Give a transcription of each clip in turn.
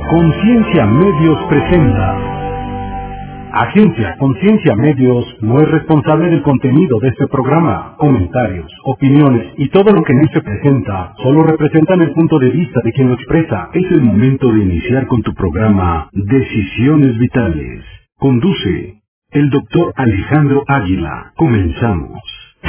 Conciencia Medios presenta. Agencia Conciencia Medios no es responsable del contenido de este programa. Comentarios, opiniones y todo lo que en él se presenta solo representan el punto de vista de quien lo expresa. Es el momento de iniciar con tu programa Decisiones Vitales. Conduce el doctor Alejandro Águila. Comenzamos.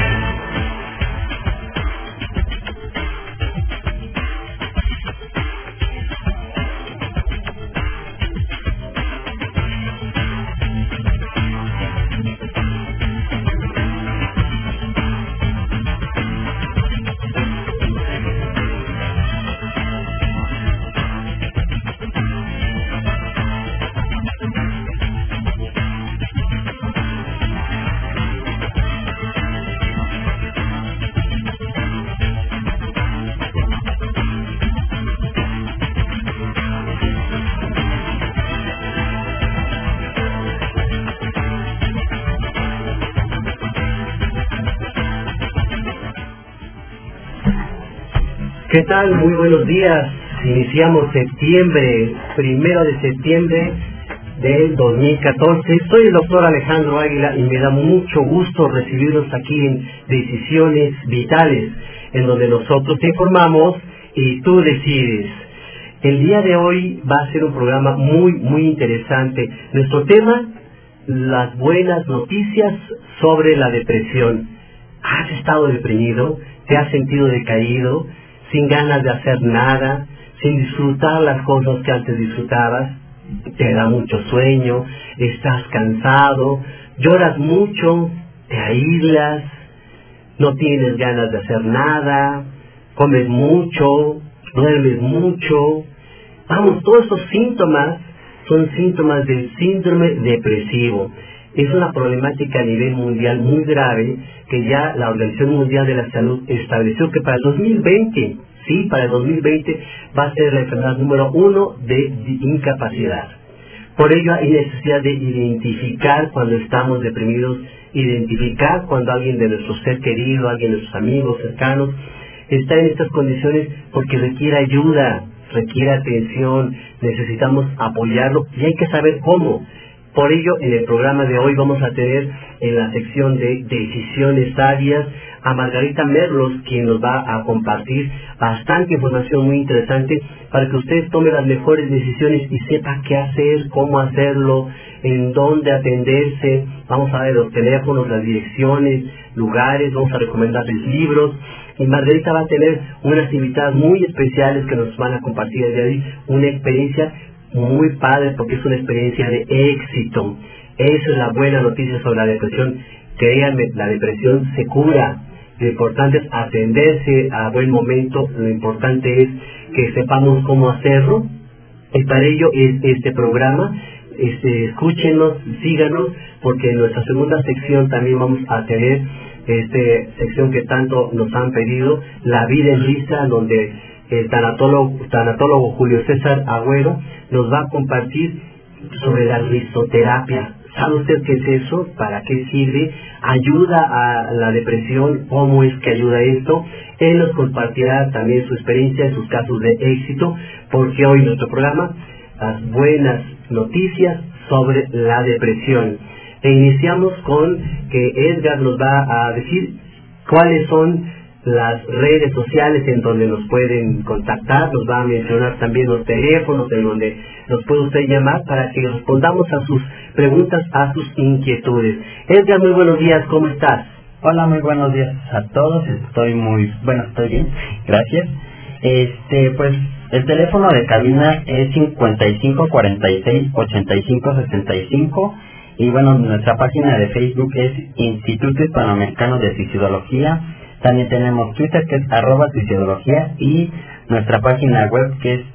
¿Qué tal? Muy buenos días. Iniciamos septiembre, 1 de septiembre del 2014. Soy el doctor Alejandro Águila y me da mucho gusto recibirlos aquí en Decisiones Vitales, en donde nosotros te informamos y tú decides. El día de hoy va a ser un programa muy interesante. Nuestro tema, las buenas noticias sobre la depresión. ¿Has estado deprimido? ¿Te has sentido decaído? ¿Sin ganas de hacer nada? ¿Sin disfrutar las cosas que antes disfrutabas? ¿Te da mucho sueño? ¿Estás cansado? ¿Lloras mucho? ¿Te aíslas? ¿No tienes ganas de hacer nada? ¿Comes mucho? ¿Duermes mucho? Vamos, todos estos síntomas son síntomas del síndrome depresivo. Es una problemática a nivel mundial muy grave que ya la Organización Mundial de la Salud estableció que para el 2020, para el 2020 va a ser la enfermedad número 1 de incapacidad. Por ello hay necesidad de identificar cuando estamos deprimidos, identificar cuando alguien de nuestro ser querido, alguien de nuestros amigos cercanos está en estas condiciones porque requiere ayuda, requiere atención, necesitamos apoyarlo y hay que saber cómo. Por ello, en el programa de hoy vamos a tener en la sección de Decisiones Sabias a Margarita Merlos, quien nos va a compartir bastante información muy interesante para que ustedes tomen las mejores decisiones y sepan qué hacer, cómo hacerlo, en dónde atenderse. Vamos a ver los teléfonos, las direcciones, lugares, vamos a recomendarles libros. Y Margarita va a tener unas invitadas muy especiales que nos van a compartir el día de hoy una experiencia muy padre porque es una experiencia de éxito. Esa es la buena noticia sobre la depresión. Créanme, la depresión se cura. Lo importante es atenderse a buen momento. Lo importante es que sepamos cómo hacerlo. Y para ello es este programa. Escúchenos, síganos, porque en nuestra segunda sección también vamos a tener sección que tanto nos han pedido, La Vida en Risa, donde el tanatólogo Julio César Agüero nos va a compartir sobre la risoterapia. ¿Sabe usted qué es eso? ¿Para qué sirve? ¿Ayuda a la depresión? ¿Cómo es que ayuda esto? Él nos compartirá también su experiencia, sus casos de éxito, porque hoy nuestro programa, las buenas noticias sobre la depresión. E iniciamos con que Edgar nos va a decir cuáles son las redes sociales en donde nos pueden contactar. Nos va a mencionar también los teléfonos en donde nos puede usted llamar para que respondamos a sus preguntas, a sus inquietudes. Edgar, muy buenos días, ¿cómo estás? Hola, muy buenos días a todos. Estoy bien, gracias. Pues el teléfono de cabina es 55 46 85 65 y bueno, nuestra página de Facebook es Instituto Hispanoamericano de Suicidología. También tenemos Twitter, que es @suicidología, y nuestra página web, que es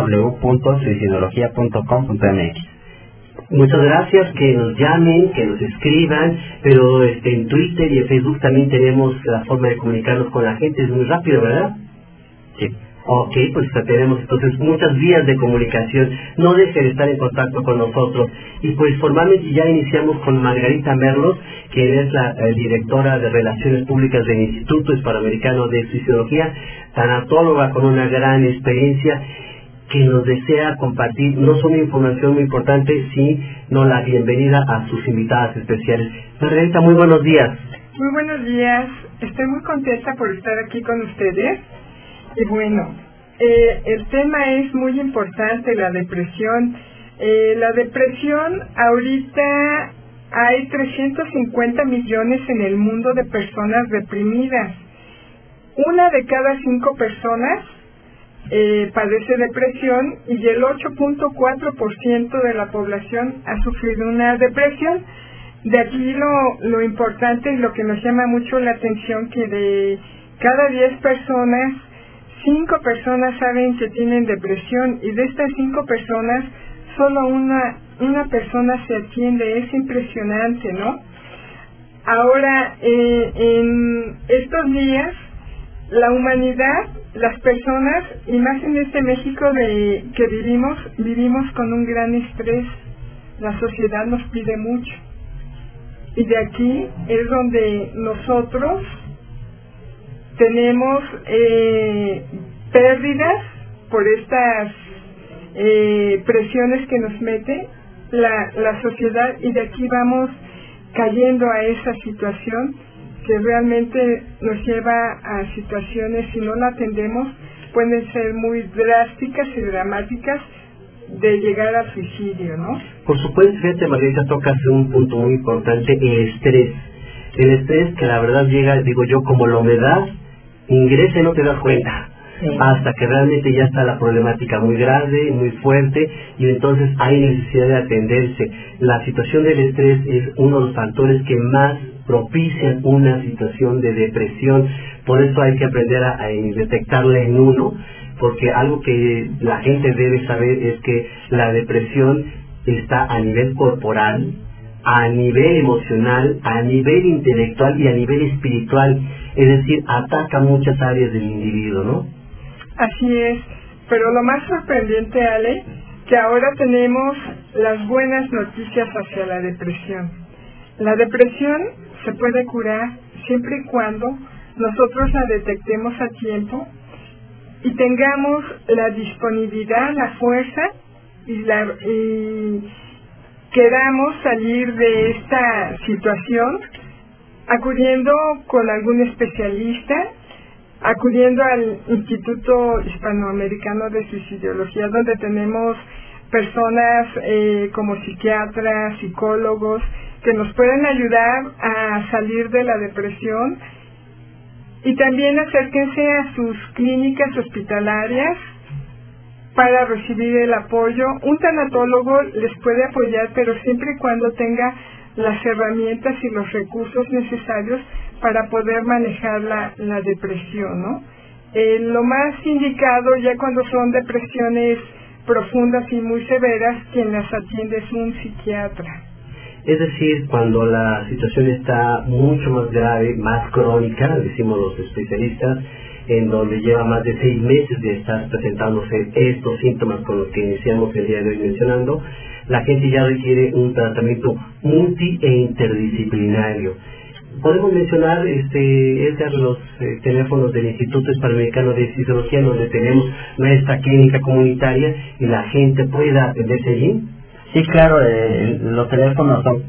www.suicidología.com.mx. Muchas gracias, que nos llamen, que nos escriban, pero en Twitter y en Facebook también tenemos la forma de comunicarnos con la gente, es muy rápido, ¿verdad? Sí. Ok, pues tenemos entonces muchas vías de comunicación. No dejen de estar en contacto con nosotros. Y pues formalmente ya iniciamos con Margarita Merlos, quien es la directora de Relaciones Públicas del Instituto Hispanoamericano de Suicidología, tanatóloga con una gran experiencia. que nos desea compartir no solo información muy importante, sino la bienvenida a sus invitadas especiales. Margarita, muy buenos días. Muy buenos días, estoy muy contenta por estar aquí con ustedes. Y bueno, el tema es muy importante, la depresión. La depresión, ahorita hay 350 millones en el mundo de personas deprimidas. 1 de cada 5 personas padece depresión y el 8.4% de la población ha sufrido una depresión. De aquí lo importante y lo que nos llama mucho la atención, que de cada 10 personas, 5 personas saben que tienen depresión, y de estas 5 personas, solo una persona se atiende. Es impresionante, ¿no? Ahora, en estos días, la humanidad, las personas, y más en este México que vivimos con un gran estrés. La sociedad nos pide mucho. Y de aquí es donde nosotros tenemos pérdidas por estas presiones que nos mete la sociedad, y de aquí vamos cayendo a esa situación que realmente nos lleva a situaciones, si no la atendemos, pueden ser muy drásticas y dramáticas, de llegar al suicidio, ¿no? Por supuesto, fíjate, Margarita, tocas un punto muy importante, el estrés. El estrés que la verdad llega, digo yo, como la humedad, ingresa y no te das cuenta. Sí. Hasta que realmente ya está la problemática muy grande, muy fuerte, y entonces hay necesidad de atenderse. La situación del estrés es uno de los factores que más propician una situación de depresión. Por eso hay que aprender a detectarla en uno, porque algo que la gente debe saber es que la depresión está a nivel corporal, a nivel emocional, a nivel intelectual y a nivel espiritual. Es decir, ataca muchas áreas del individuo, ¿no? Así es, pero lo más sorprendente, Ale, que ahora tenemos las buenas noticias hacia la depresión. La depresión se puede curar siempre y cuando nosotros la detectemos a tiempo y tengamos la disponibilidad, la fuerza y queramos salir de esta situación acudiendo con algún especialista, acudiendo al Instituto Hispanoamericano de Suicidología, donde tenemos personas como psiquiatras, psicólogos, que nos pueden ayudar a salir de la depresión. Y también acérquense a sus clínicas hospitalarias para recibir el apoyo. Un tanatólogo les puede apoyar, pero siempre y cuando tenga las herramientas y los recursos necesarios para poder manejar la depresión, ¿no? Lo más indicado, ya cuando son depresiones profundas y muy severas, quien las atiende es un psiquiatra. Es decir, cuando la situación está mucho más grave, más crónica, decimos los especialistas, en donde lleva más de 6 meses de estar presentándose estos síntomas con los que iniciamos el día de hoy mencionando, la gente ya requiere un tratamiento multi e interdisciplinario. Podemos mencionar, Edgar, los teléfonos del Instituto Hispanoamericano de Suicidología, donde tenemos nuestra clínica comunitaria y la gente pueda atenderse allí. Sí, claro, los teléfonos son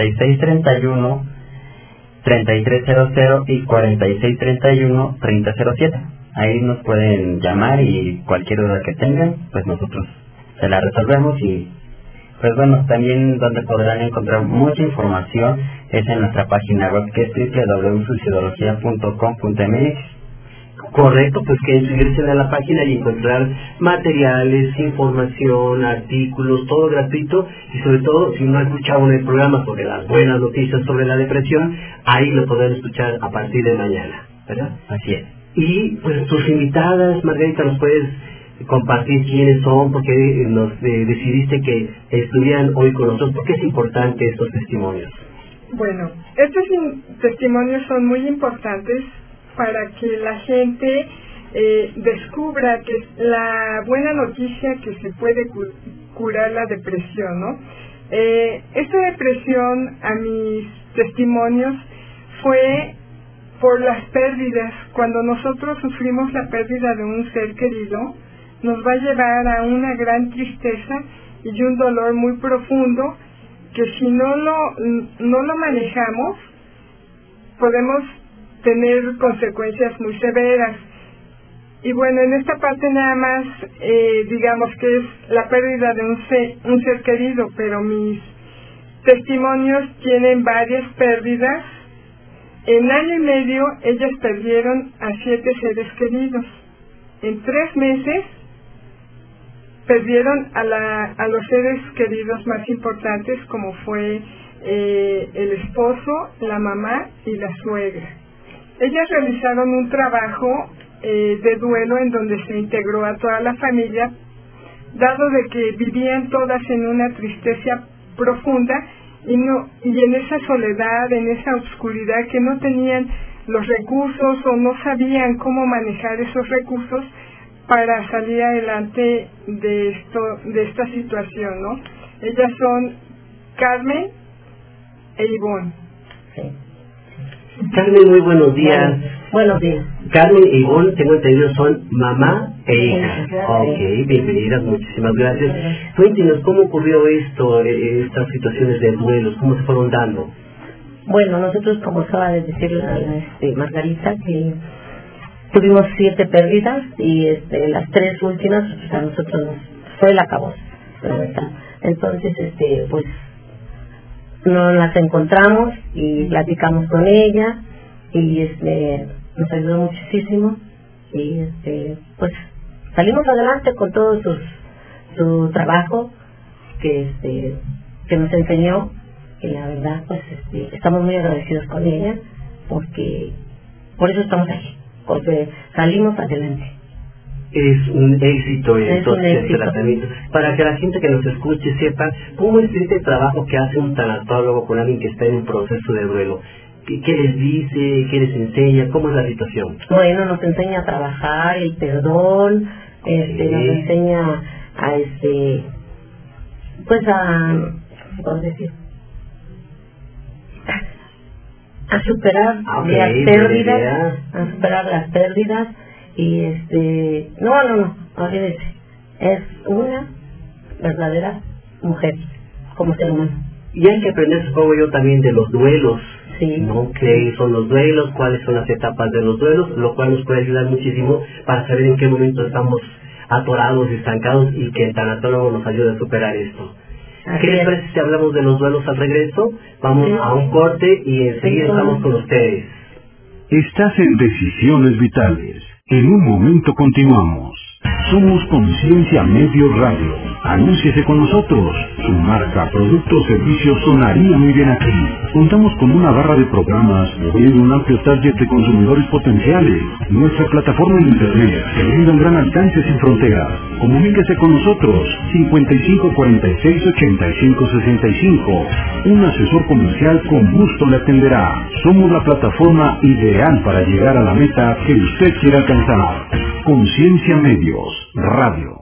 4631-3300 y 4631-3007. Ahí nos pueden llamar y cualquier duda que tengan, pues nosotros se la resolvemos. Y pues bueno, también donde podrán encontrar mucha información es en nuestra página web, que es www.suicidología.com.mx. Correcto, pues que ingresen a la página y encontrar materiales, información, artículos, todo gratuito, y sobre todo, si no ha escuchado en el programa sobre las buenas noticias sobre la depresión, ahí lo podrán escuchar a partir de mañana, ¿verdad? Así es. Y pues tus invitadas, Margarita, ¿nos puedes compartir quiénes son? Porque nos decidiste que estuvieran hoy con nosotros. ¿Por qué es importante estos testimonios? Bueno, estos testimonios son muy importantes para que la gente descubra que la buena noticia que se puede curar la depresión, ¿no? Esta depresión, a mis testimonios, fue por las pérdidas. Cuando nosotros sufrimos la pérdida de un ser querido, nos va a llevar a una gran tristeza y un dolor muy profundo que si no lo manejamos podemos tener consecuencias muy severas. Y bueno, en esta parte nada más digamos que es la pérdida de un ser querido, pero mis testimonios tienen varias pérdidas. En año y medio ellas perdieron a 7 seres queridos. En 3 meses perdieron a los seres queridos más importantes, como fue el esposo, la mamá y la suegra. Ellas realizaron un trabajo de duelo en donde se integró a toda la familia, dado de que vivían todas en una tristeza profunda y en esa soledad, en esa oscuridad, que no tenían los recursos o no sabían cómo manejar esos recursos para salir adelante de esta situación, ¿no? Ellas son Carmen e Ivonne. Sí. Carmen, muy buenos días. Buenos días. Carmen e Ivonne, tengo entendido, son mamá e hija. Ok, bienvenidas, muchísimas gracias. Cuéntenos, ¿cómo ocurrió esto, estas situaciones de duelos? ¿Cómo se fueron dando? Bueno, nosotros, como acaba de decir Margarita, que tuvimos 7 pérdidas y las 3 últimas, pues a nosotros fue el acabose. Entonces, pues nos las encontramos y platicamos con ella y nos ayudó muchísimo y pues salimos adelante con todo su trabajo que nos enseñó, y la verdad pues estamos muy agradecidos con ella porque por eso estamos aquí, porque salimos adelante. Es un éxito entonces el tratamiento. Para que la gente que nos escuche sepa cómo es este trabajo que hace un tanatólogo con alguien que está en un proceso de duelo. ¿Qué les dice? ¿Qué les enseña? ¿Cómo es la situación? Bueno, nos enseña a trabajar el perdón, nos enseña a pues ¿cómo decir? A superar las pérdidas, y no, olvídese, es una verdadera mujer como ser humano. Y hay que aprender, supongo yo, también de los duelos, sí, ¿no? ¿Qué son los duelos? ¿Cuáles son las etapas de los duelos? Lo cual nos puede ayudar muchísimo para saber en qué momento estamos atorados, estancados, y que el tanatólogo nos ayude a superar esto. ¿Qué les parece si hablamos de los duelos al regreso? Vamos a un corte y enseguida estamos con ustedes. Estás en Decisiones Vitales. En un momento continuamos. Somos Conciencia Medios Radio. Anúnciese con nosotros. Su marca, producto o servicio sonaría muy bien aquí. Contamos con una barra de programas y un amplio target de consumidores potenciales. Nuestra plataforma en internet que brinda un gran alcance sin fronteras. Comuníquese con nosotros. 5546-8565. Un asesor comercial con gusto le atenderá. Somos la plataforma ideal para llegar a la meta que usted quiera alcanzar. Conciencia Medios Radio.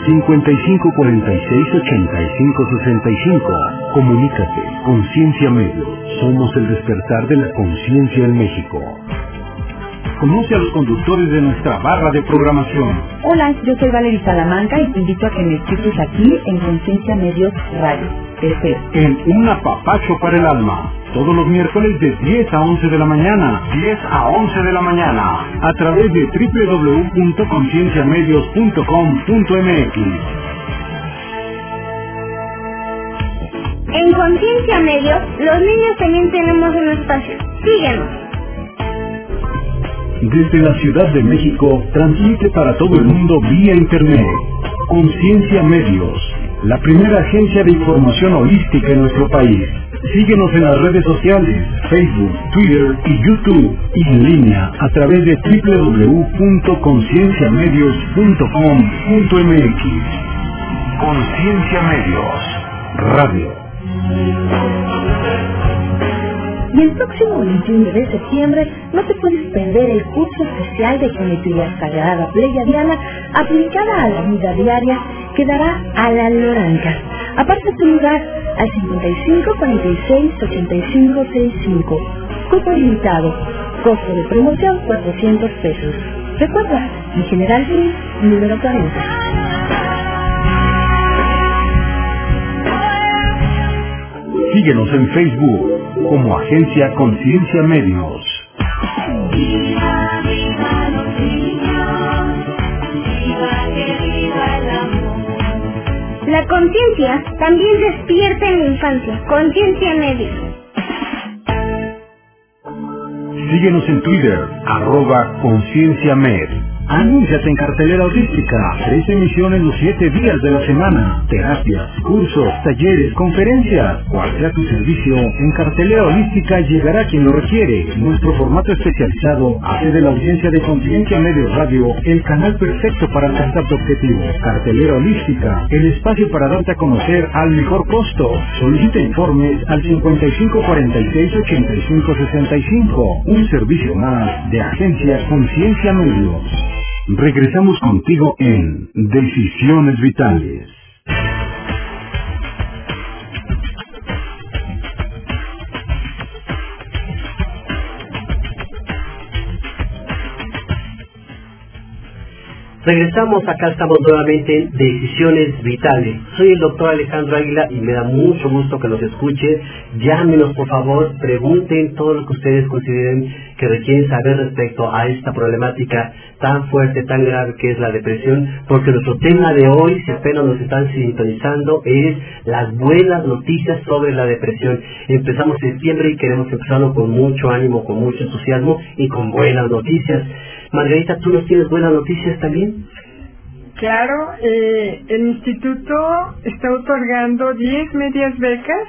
5546-8565. Comunícate. Conciencia Medios. Somos el despertar de la conciencia en México. Conoce a los conductores de nuestra barra de programación. Hola, yo soy Valerie Salamanca y te invito a que me escuches aquí en Conciencia Medios Radio. Te espero. En Un Apapacho para el Alma. Todos los miércoles de 10 a 11 de la mañana. 10 a 11 de la mañana. A través de www.concienciamedios.com.mx. En Conciencia Medios, los niños también tenemos un espacio. Síguenos. Desde la Ciudad de México, transmite para todo el mundo vía Internet. Conciencia Medios, la primera agencia de información holística en nuestro país. Síguenos en las redes sociales, Facebook, Twitter y YouTube, y en línea a través de www.concienciamedios.com.mx. Conciencia Medios Radio. Y el próximo 21 de septiembre no te puedes perder el curso especial de geometría sagrada pleiadiana aplicada a la vida diaria que dará Alan Loranca. Aparta tu lugar al 5546-8565. Cupo limitado. Costo de promoción $400. Recuerda, en General Gris, número 40. Síguenos en Facebook como Agencia Conciencia Medios. Viva, viva los niños, viva que viva el amor. La conciencia también despierta en la infancia. Conciencia Media. Síguenos en Twitter, @concienciamed. Anúnciate en Cartelera Holística. 3 emisiones los 7 días de la semana. Terapias, cursos, talleres, conferencias. Cual sea tu servicio, en Cartelera Holística llegará quien lo requiere. Nuestro formato especializado hace de la audiencia de Conciencia Medios Radio el canal perfecto para alcanzar tu objetivo. Cartelera Holística, el espacio para darte a conocer al mejor costo. Solicita informes al 5546-8565. Un servicio más de Agencia Conciencia Medios. Regresamos contigo en Decisiones Vitales. Regresamos, acá estamos nuevamente en Decisiones Vitales. Soy el doctor Alejandro Águila y me da mucho gusto que nos escuchen. Llámenos, por favor, pregunten todo lo que ustedes consideren que requieren saber respecto a esta problemática tan fuerte, tan grave que es la depresión, porque nuestro tema de hoy, si apenas nos están sintonizando, es las buenas noticias sobre la depresión. Empezamos septiembre y queremos empezarlo con mucho ánimo, con mucho entusiasmo y con buenas noticias. Margarita, ¿tú nos tienes buenas noticias también? Claro, el instituto está otorgando 10 medias becas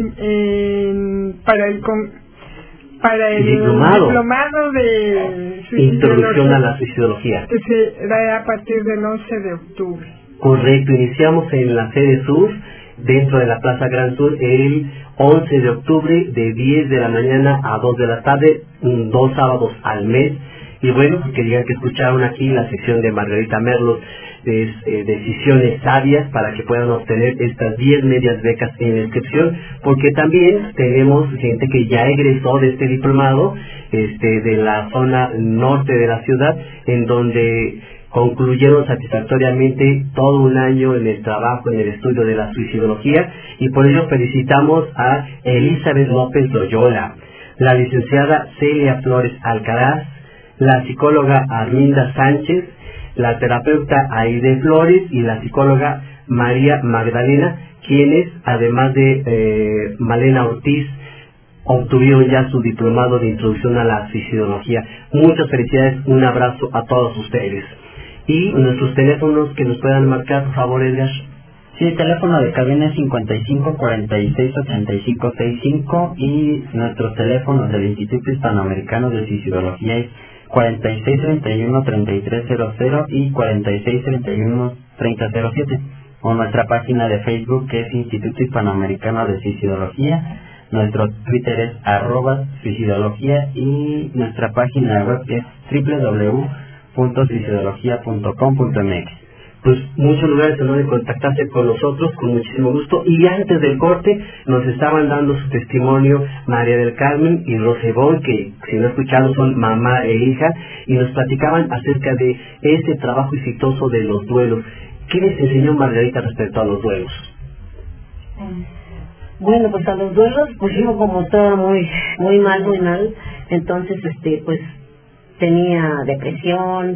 para el diplomado de Introducción a la Suicidología, que se da a partir del 11 de octubre. Correcto, iniciamos en la sede sur, dentro de la Plaza Gran Sur, el 11 de octubre de 10 de la mañana a 2 de la tarde, 2 sábados al mes. Y bueno, que digan que escucharon aquí la sección de Margarita Merlos, decisiones sabias para que puedan obtener estas 10 medias becas en la inscripción, porque también tenemos gente que ya egresó de este diplomado, de la zona norte de la ciudad, en donde concluyeron satisfactoriamente todo un año en el trabajo, en el estudio de la suicidología, y por ello felicitamos a Elizabeth López Loyola, la licenciada Celia Flores Alcaraz, la psicóloga Arminda Sánchez, la terapeuta Aide Flores y la psicóloga María Magdalena, quienes, además de Malena Ortiz, obtuvieron ya su diplomado de introducción a la suicidología. Muchas felicidades, un abrazo a todos ustedes. Y nuestros teléfonos que nos puedan marcar, por favor, Edgar. Sí, el teléfono de cabina es 5546-8565 y nuestros teléfonos del Instituto Hispanoamericano de Suicidología es 4631-3300 y 4631-3007, o nuestra página de Facebook que es Instituto Hispanoamericano de Suicidología, nuestro Twitter es @suicidología y nuestra página web es www.suicidología.com.mx. Pues muchos lugares en donde contactarse con nosotros con muchísimo gusto. Y antes del corte nos estaban dando su testimonio María del Carmen y Rosa Ivonne, que si no escucharon son mamá e hija, y nos platicaban acerca de ese trabajo exitoso de los duelos. ¿Qué les enseñó Margarita respecto a los duelos? Bueno, pues a los duelos, pues yo como estaba muy mal, entonces pues tenía depresión,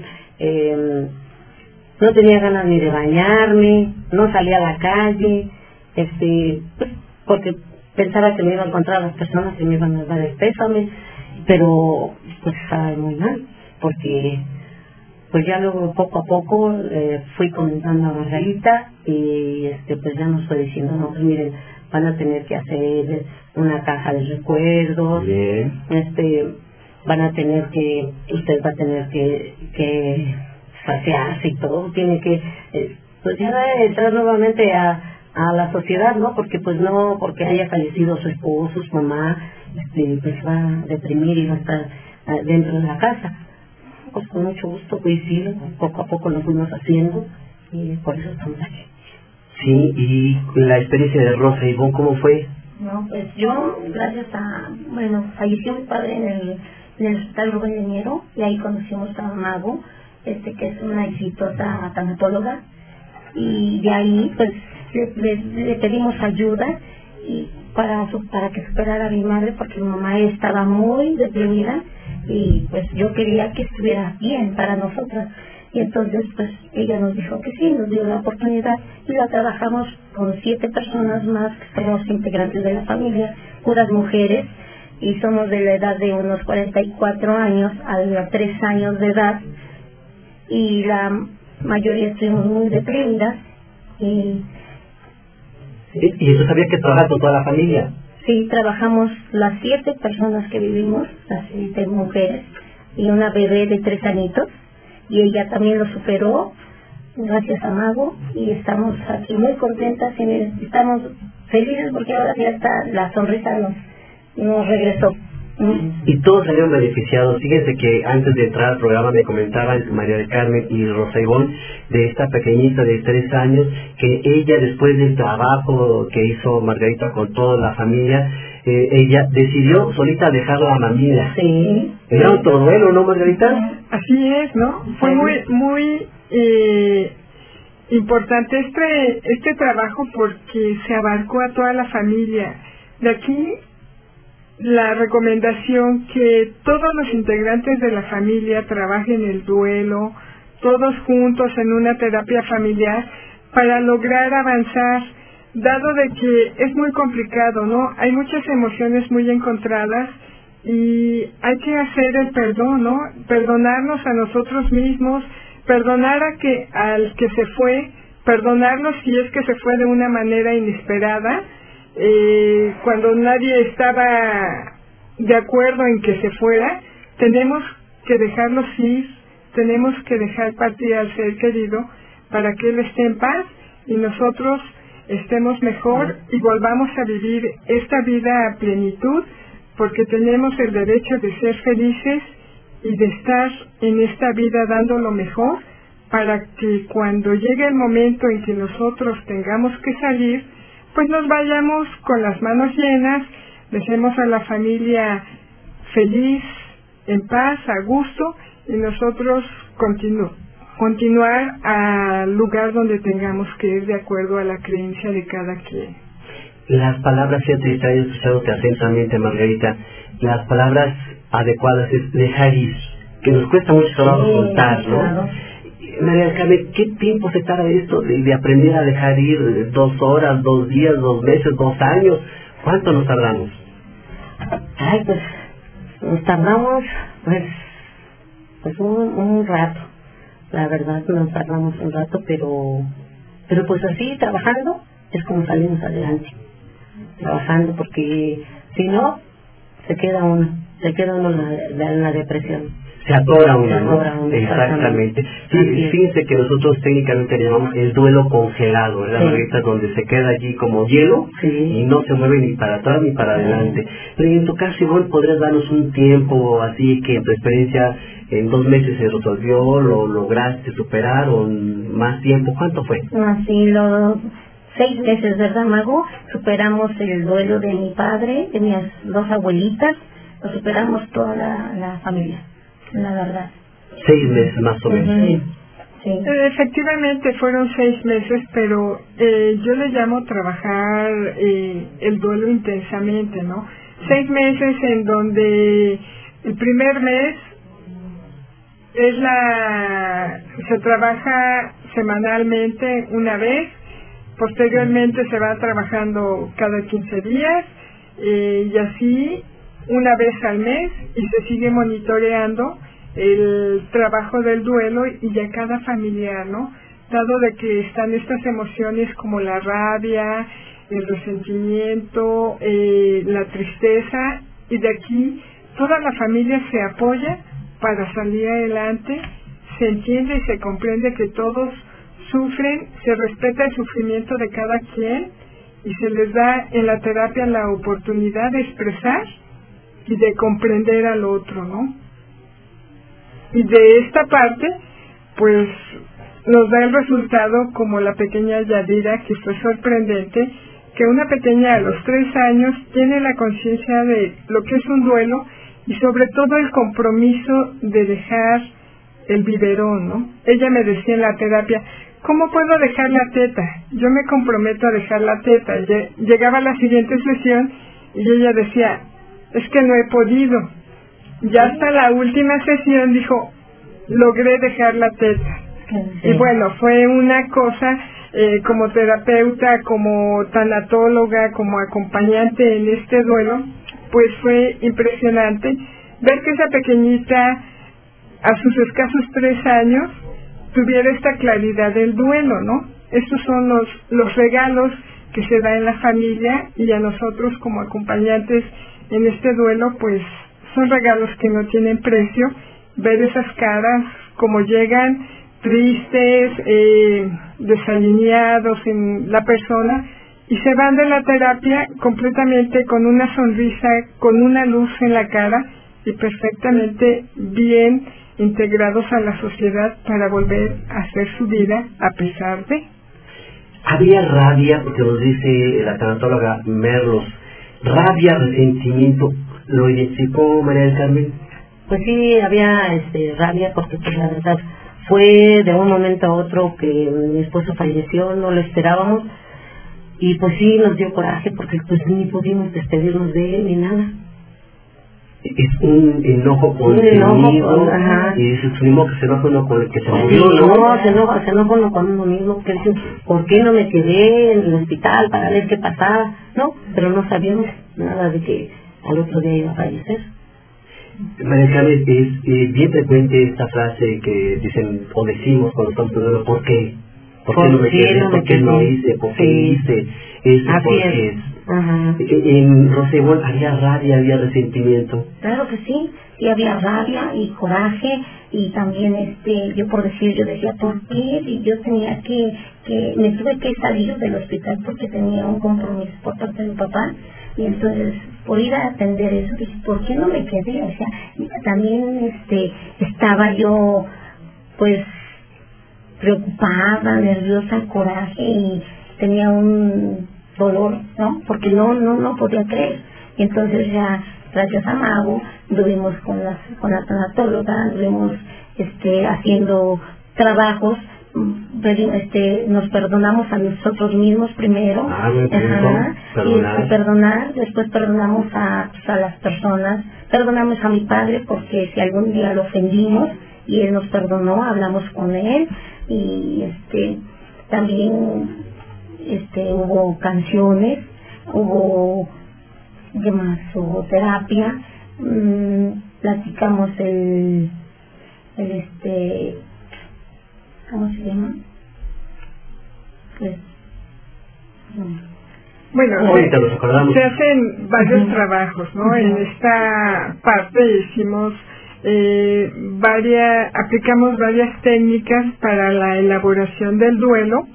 no tenía ganas ni de bañarme, no salía a la calle, pues, porque pensaba que me iba a encontrar a las personas que me iban a dar el pésame, pero pues estaba muy mal, porque pues ya luego poco a poco fui comentando a Margarita y pues ya nos fue diciendo, no, pues miren, van a tener que hacer una caja de recuerdos, van a tener que, usted va a tener que saciarse y todo, tiene que pues ya entrar nuevamente a la sociedad, ¿no? Porque pues no, porque haya fallecido su esposo, su mamá, pues va a deprimir y va a estar dentro de la casa. Pues con mucho gusto, pues sí, poco a poco lo fuimos haciendo y por eso estamos aquí. Sí, y la experiencia de Rosa Ivonne, ¿cómo fue? No, pues yo, gracias a, falleció mi padre en el hospital Rubén de Miero, y ahí conocimos a Mago, que es una exitosa tanatóloga, y de ahí pues le pedimos ayuda y para que superara a mi madre, porque mi mamá estaba muy deprimida y pues yo quería que estuviera bien para nosotras. Y entonces pues ella nos dijo que sí, nos dio la oportunidad y la trabajamos con 7 personas más que somos integrantes de la familia, puras mujeres, y somos de la edad de unos 44 años a 3 años de edad, y la mayoría estuvimos muy deprimidas. Y eso sabía que trabaja con toda la familia. Sí, trabajamos las 7 personas que vivimos, las 7 mujeres, y una bebé de 3 añitos, y ella también lo superó, gracias a Mago, y estamos aquí muy contentas y estamos felices porque ahora ya está, la sonrisa nos regresó. Y todos salieron beneficiados. Fíjense que antes de entrar al programa me comentaban María del Carmen y Rosa Ivonne de esta pequeñita de 3 años, que ella, después del trabajo que hizo Margarita con toda la familia, ella decidió solita dejar la mamila. Sí. Era un duelo, ¿no, Margarita? Así es, ¿no? Fue muy importante este trabajo porque se abarcó a toda la familia. De aquí la recomendación que todos los integrantes de la familia trabajen el duelo, todos juntos en una terapia familiar para lograr avanzar, dado de que es muy complicado, ¿no? Hay muchas emociones muy encontradas y hay que hacer el perdón, ¿no? Perdonarnos a nosotros mismos, perdonar al que se fue, perdonarnos si es que se fue de una manera inesperada, cuando nadie estaba de acuerdo en que se fuera. Tenemos que dejarlos ir, tenemos que dejar partir al ser querido para que él esté en paz y nosotros estemos mejor y volvamos a vivir esta vida a plenitud, porque tenemos el derecho de ser felices y de estar en esta vida dando lo mejor, para que cuando llegue el momento en que nosotros tengamos que salir, pues nos vayamos con las manos llenas, dejemos a la familia feliz, en paz, a gusto, y nosotros continuar al lugar donde tengamos que ir de acuerdo a la creencia de cada quien. Las palabras, fíjate, está escuchándote atentamente, Margarita, las palabras adecuadas es dejar ir, que nos cuesta mucho trabajo soltar, ¿no? Claro. María del Carmen, ¿qué tiempo se tarda esto de aprender a dejar ir? 2 horas, 2 días, 2 meses, 2 años? ¿Cuánto nos tardamos? Ay, pues nos tardamos pues un rato. La verdad nos tardamos un rato, pero pues así, trabajando, es como salimos adelante. Trabajando, porque si no, se queda uno en la depresión. Se atora uno, ¿no? Exactamente. Sí, fíjense que nosotros técnicamente le llamamos el duelo congelado, ¿verdad, sí, Margarita? Donde se queda allí como hielo, sí, y no se mueve ni para atrás ni para adelante. Pero en tu caso, Ivonne, ¿podrías darnos un tiempo así que en tu experiencia en 2 meses se resolvió, lo lograste superar, o más tiempo? ¿Cuánto fue? Así, los 6 meses, ¿verdad, Mago? Superamos el duelo de mi padre, de mis 2 abuelitas, lo superamos toda la familia. La verdad. 6 meses más o menos. Sí. Sí. Efectivamente fueron 6 meses, pero yo le llamo trabajar el duelo intensamente, ¿no? 6 meses en donde el primer mes se trabaja semanalmente una vez, posteriormente se va trabajando cada 15 días y así una vez al mes, y se sigue monitoreando el trabajo del duelo y a cada familiar, ¿no? Dado de que están estas emociones como la rabia, el resentimiento, la tristeza, y de aquí toda la familia se apoya para salir adelante, se entiende y se comprende que todos sufren, se respeta el sufrimiento de cada quien y se les da en la terapia la oportunidad de expresar y de comprender al otro, ¿no? Y de esta parte, pues, nos da el resultado como la pequeña Yadira, que fue sorprendente, que una pequeña a los 3 años tiene la conciencia de lo que es un duelo y sobre todo el compromiso de dejar el biberón, ¿no? Ella me decía en la terapia, ¿cómo puedo dejar la teta? Yo me comprometo a dejar la teta. Llegaba la siguiente sesión y ella decía, es que no he podido. Ya hasta la última sesión dijo, logré dejar la teta. Sí. Y bueno, fue una cosa, como terapeuta, como tanatóloga, como acompañante en este duelo, pues fue impresionante ver que esa pequeñita, a sus escasos 3 años, tuviera esta claridad del duelo, ¿no? Estos son los regalos que se da en la familia, y a nosotros como acompañantes en este duelo, pues son regalos que no tienen precio. Ver esas caras como llegan, tristes, desalineados en la persona, y se van de la terapia completamente con una sonrisa, con una luz en la cara y perfectamente bien integrados a la sociedad para volver a hacer su vida a pesar de. Había rabia, porque nos dice la tanatóloga Merlos, rabia, resentimiento, ¿lo identificó María del Carmen? Pues sí, había rabia, porque pues la verdad fue de un momento a otro que mi esposo falleció, no lo esperábamos, y pues sí nos dio coraje porque pues ni pudimos despedirnos de él ni nada. Es un enojo contenido, y es un enojo que se enoja uno con el que se murió, sí, ¿no? Se enoja uno con uno mismo, que dice, ¿por qué no me quedé en el hospital para ver qué pasaba? No, pero no sabíamos nada de que al otro día iba a fallecer. María Carmen, es bien frecuente esta frase que dicen o decimos cuando estamos en duelo, ¿por qué? ¿Por qué no me quedé? ¿Por qué no hice? ¿Por qué hice? Porque es. En Rosebol había rabia, había resentimiento. Claro que sí, sí había rabia y coraje, y también yo decía, ¿por qué? Y yo tenía que me tuve que salir del hospital porque tenía un compromiso por parte de mi papá, y entonces por ir a atender eso dije, ¿por qué no me quedé? O sea, también estaba yo pues preocupada, nerviosa, coraje, y tenía un dolor, ¿no? Porque no podía creer. Y entonces ya, gracias a Mago, estuvimos con la tanatóloga, estuvimos haciendo trabajos, nos perdonamos a nosotros mismos primero, y perdonar, después perdonamos a las personas, perdonamos a mi padre porque si algún día lo ofendimos y él nos perdonó, hablamos con él, y también hubo canciones, hubo ¿qué más? Hubo terapia, platicamos ¿cómo se llama? Bueno, ahorita nos acordamos. Se hacen varios trabajos, ¿no? En esta parte hicimos aplicamos varias técnicas para la elaboración del duelo,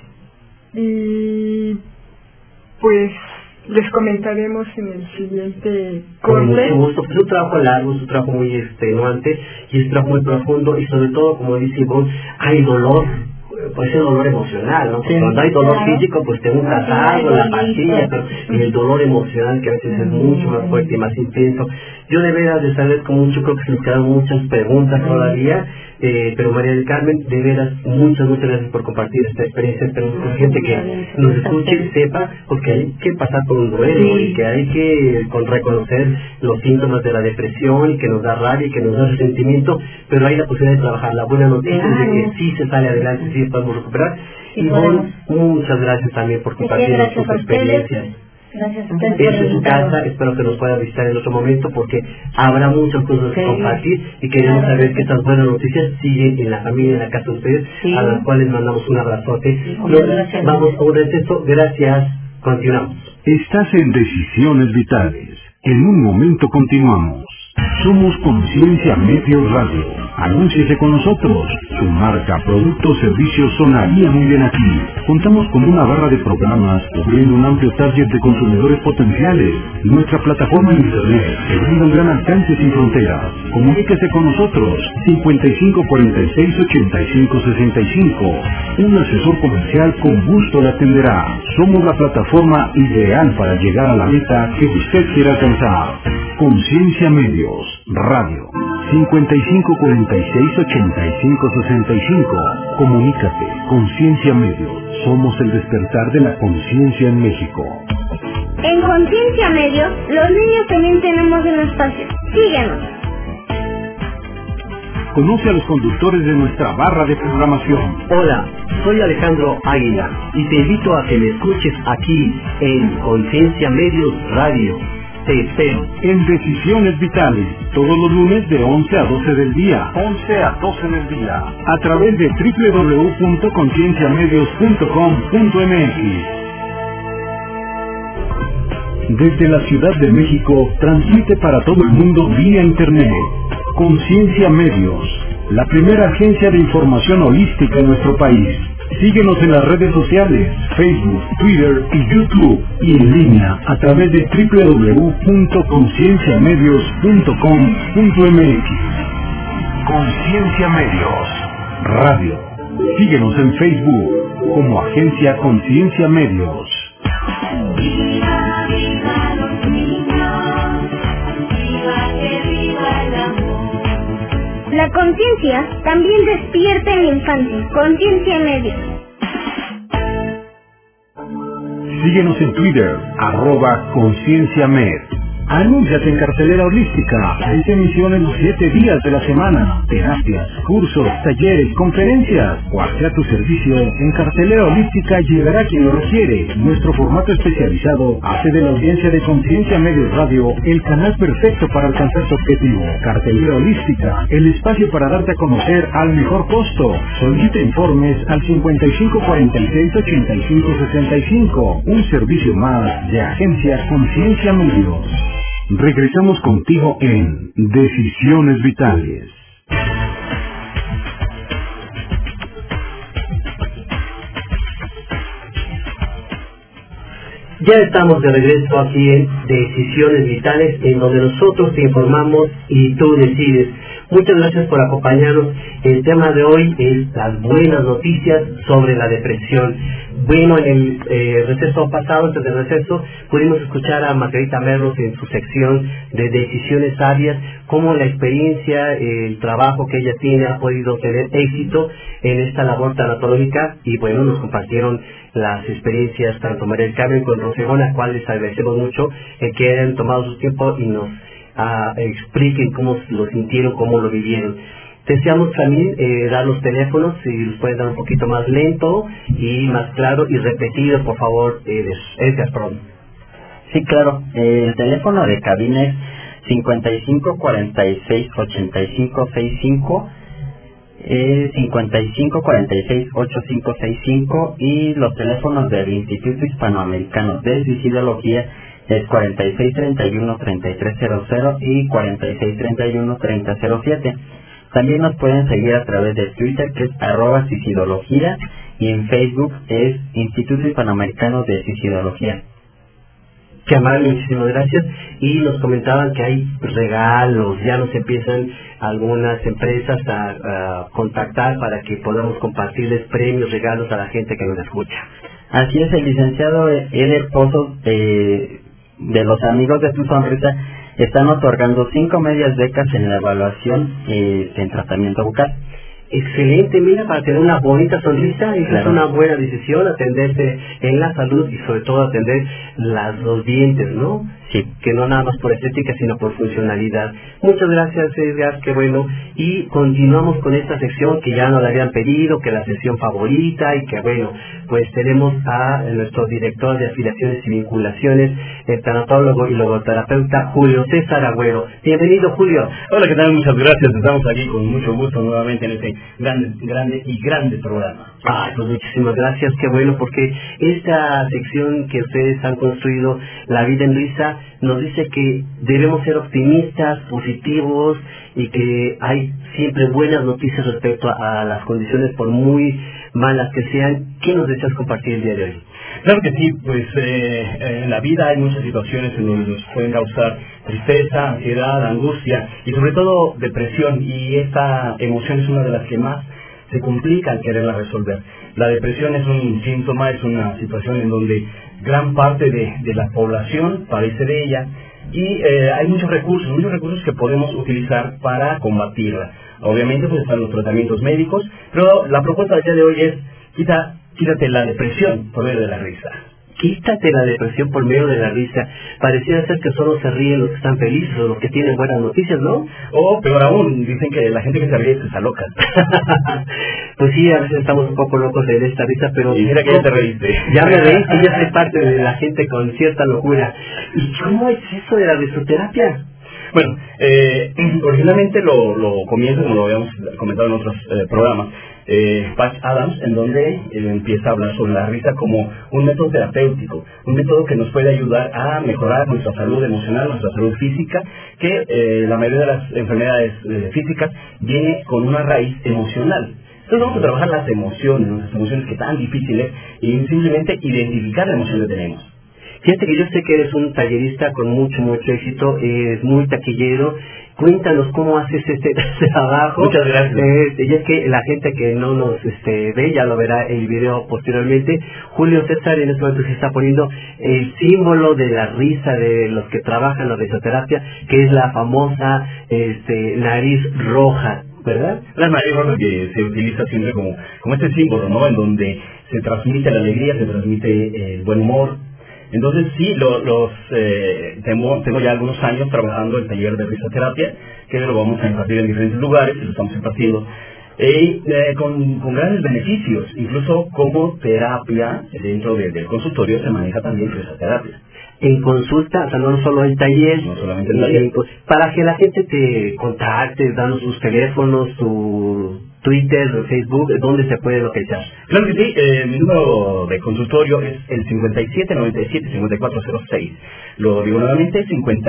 y pues les comentaremos en el siguiente corte. Con mucho gusto. Es un trabajo largo, es un trabajo muy extenuante, y es un trabajo muy profundo, y sobre todo, como dice Ivonne, hay dolor, puede ser dolor emocional, ¿no? Porque cuando hay dolor físico, pues te untas algo, la pastilla, pero el dolor emocional, que a veces es mucho más fuerte y más intenso. Yo de veras les agradezco mucho, creo que se nos quedan muchas preguntas todavía, pero María del Carmen, de veras, muchas gracias por compartir esta experiencia. Pero la gente que nos escuche sepa, porque hay que pasar por un duelo, y que hay que reconocer los síntomas de la depresión, y que nos da rabia, y que nos da resentimiento, pero hay la posibilidad de trabajar. La buena noticia es de que sí se sale adelante, sí podemos recuperar. Y muchas gracias también por compartir sus experiencias. Gracias a ustedes. Esta es su casa, espero que nos puedan visitar en otro momento, porque habrá muchas cosas que compartir, y queremos saber que estas buenas noticias siguen en la familia, en la casa de ustedes, a las cuales mandamos un abrazote. Vamos a un receso, gracias, continuamos. Estás en Decisiones Vitales. En un momento continuamos. Somos Conciencia Medios Radio. Anúnciese con nosotros. Su marca, producto o servicio sonaría muy bien aquí. Contamos con una barra de programas cubriendo un amplio target de consumidores potenciales. Nuestra plataforma en internet que brinda un gran alcance sin fronteras. Comuníquese con nosotros. 5546-8565. Un asesor comercial con gusto le atenderá. Somos la plataforma ideal para llegar a la meta que usted quiera alcanzar. Conciencia Medios Radio. 5546-8565. Comunícate. Conciencia Medios. Somos el despertar de la conciencia en México. En Conciencia Medios, los niños también tenemos un espacio. Síguenos. Conoce a los conductores de nuestra barra de programación. Hola, soy Alejandro Águila y te invito a que me escuches aquí en Conciencia Medios Radio. Te espero. En Decisiones Vitales, todos los lunes de 11 a 12 del día. 11 a 12 del día. A través de www.concienciamedios.com.mx. Desde la Ciudad de México, transmite para todo el mundo vía Internet. Conciencia Medios, la primera agencia de información holística en nuestro país. Síguenos en las redes sociales, Facebook, Twitter y YouTube, y en línea a través de www.concienciamedios.com.mx. Conciencia Medios Radio. Síguenos en Facebook como Agencia Conciencia Medios. Viva, viva los niños, viva que viva el amor. La conciencia también despierta en la infancia. Conciencia Medios. Síguenos en Twitter, @concienciamed. Anúnciate en Cartelera Holística. Hay emisiones los 7 días de la semana. Terapias, cursos, talleres, conferencias. Cual sea tu servicio, en Cartelera Holística llegará quien lo requiere. Nuestro formato especializado hace de la audiencia de Conciencia Medios Radio el canal perfecto para alcanzar tu objetivo. Cartelera Holística, el espacio para darte a conocer al mejor costo. Solicita informes al 5546-8565. Un servicio más de Agencia Conciencia Medios. Regresamos contigo en Decisiones Vitales. Ya estamos de regreso aquí en Decisiones Vitales, en donde nosotros te informamos y tú decides. Muchas gracias por acompañarnos. El tema de hoy es las buenas noticias sobre la depresión. Bueno, en el receso pasado, antes del receso, pudimos escuchar a Margarita Merlos en su sección de Decisiones Sabias, cómo la experiencia, el trabajo que ella tiene ha podido tener éxito en esta labor tanatológica, y bueno, nos compartieron las experiencias tanto María del Carmen como Rosegón, a cuales les agradecemos mucho que hayan tomado su tiempo y nos expliquen cómo lo sintieron, cómo lo vivieron. Deseamos también dar los teléfonos, si los pueden dar un poquito más lento y más claro y repetido, por favor, Edgar, perdón. Sí, claro. El teléfono de cabina es 5546-8565, 5546-8565, y los teléfonos del Instituto Hispanoamericano de Suicidología es 4631-3300 y 4631-3007. También nos pueden seguir a través de Twitter, que es @suicidología, y en Facebook es Instituto Hispanoamericano de Suicidología. Qué amable, muchísimas gracias. Y nos comentaban que hay regalos, ya nos empiezan algunas empresas a contactar para que podamos compartirles premios, regalos a la gente que nos escucha. Así es, el licenciado Eder Pozos de los Amigos de tu Sonrisa están otorgando 5 medias becas en la evaluación en tratamiento bucal. Excelente, mira, para tener una bonita sonrisa, claro. Es una buena decisión atenderse en la salud y sobre todo atender los dientes, ¿no? Sí. Que no nada más por estética, sino por funcionalidad. Muchas gracias, Edgar, qué bueno. Y continuamos con esta sección que ya nos la habían pedido, que es la sección favorita, y que bueno, pues tenemos a nuestro director de afiliaciones y vinculaciones, el tanatólogo y logoterapeuta Julio César Agüero. Bienvenido, Julio. Hola, ¿qué tal? Muchas gracias. Estamos aquí con mucho gusto nuevamente en este grande programa. Pues muchísimas gracias, qué bueno, porque esta sección que ustedes han construido, La Vida en Luisa, nos dice que debemos ser optimistas, positivos, y que hay siempre buenas noticias respecto a las condiciones, por muy malas que sean. ¿Qué nos deseas compartir el día de hoy? Claro que sí, pues en la vida hay muchas situaciones en donde nos pueden causar tristeza, ansiedad, angustia y sobre todo depresión, y esta emoción es una de las que más se complica al quererla resolver. La depresión es un síntoma, es una situación en donde gran parte de la población padece de ella, y hay muchos recursos que podemos utilizar para combatirla. Obviamente pues están los tratamientos médicos, pero la propuesta del día de hoy es quítate la depresión por medio de la risa. Quítate la depresión por medio de la risa. Pareciera ser que solo se ríen los que están felices o los que tienen buenas noticias, ¿no? O peor aún, dicen que la gente que se ríe se está loca. Pues sí, a veces estamos un poco locos de esta risa, pero... Y mira que ya te reíste. Ya me reí, y ya soy parte de la gente con cierta locura. ¿Y cómo es eso de la risoterapia? Bueno, originalmente lo comienza, como lo habíamos comentado en otros programas, Patch Adams, en donde empieza a hablar sobre la risa como un método terapéutico, un método que nos puede ayudar a mejorar nuestra salud emocional, nuestra salud física, que la mayoría de las enfermedades físicas viene con una raíz emocional. Entonces vamos a trabajar las emociones que tan difíciles, y simplemente identificar la emoción que tenemos. Fíjate que yo sé que eres un tallerista con mucho éxito, es muy taquillero. Cuéntanos cómo haces este trabajo. Muchas gracias. Y es que la gente que no nos ve, ya lo verá el video posteriormente. Julio César en este momento se está poniendo el símbolo de la risa de los que trabajan la risoterapia, que es la famosa nariz roja, ¿verdad? La nariz roja que se utiliza siempre como este símbolo, ¿no? En donde se transmite la alegría, se transmite el buen humor. Entonces sí, tengo ya algunos años trabajando el taller de risoterapia, que lo vamos a impartir en diferentes lugares, y lo estamos impartiendo con grandes beneficios, incluso como terapia dentro del consultorio se maneja también risoterapia. En consulta, o sea, no solo el taller, no solamente el taller. Para que la gente te contacte, danos sus teléfonos, su Twitter, Facebook, ¿dónde se puede localizar? Claro que sí, mi número de consultorio es el 5797-5406. Lo digo nuevamente,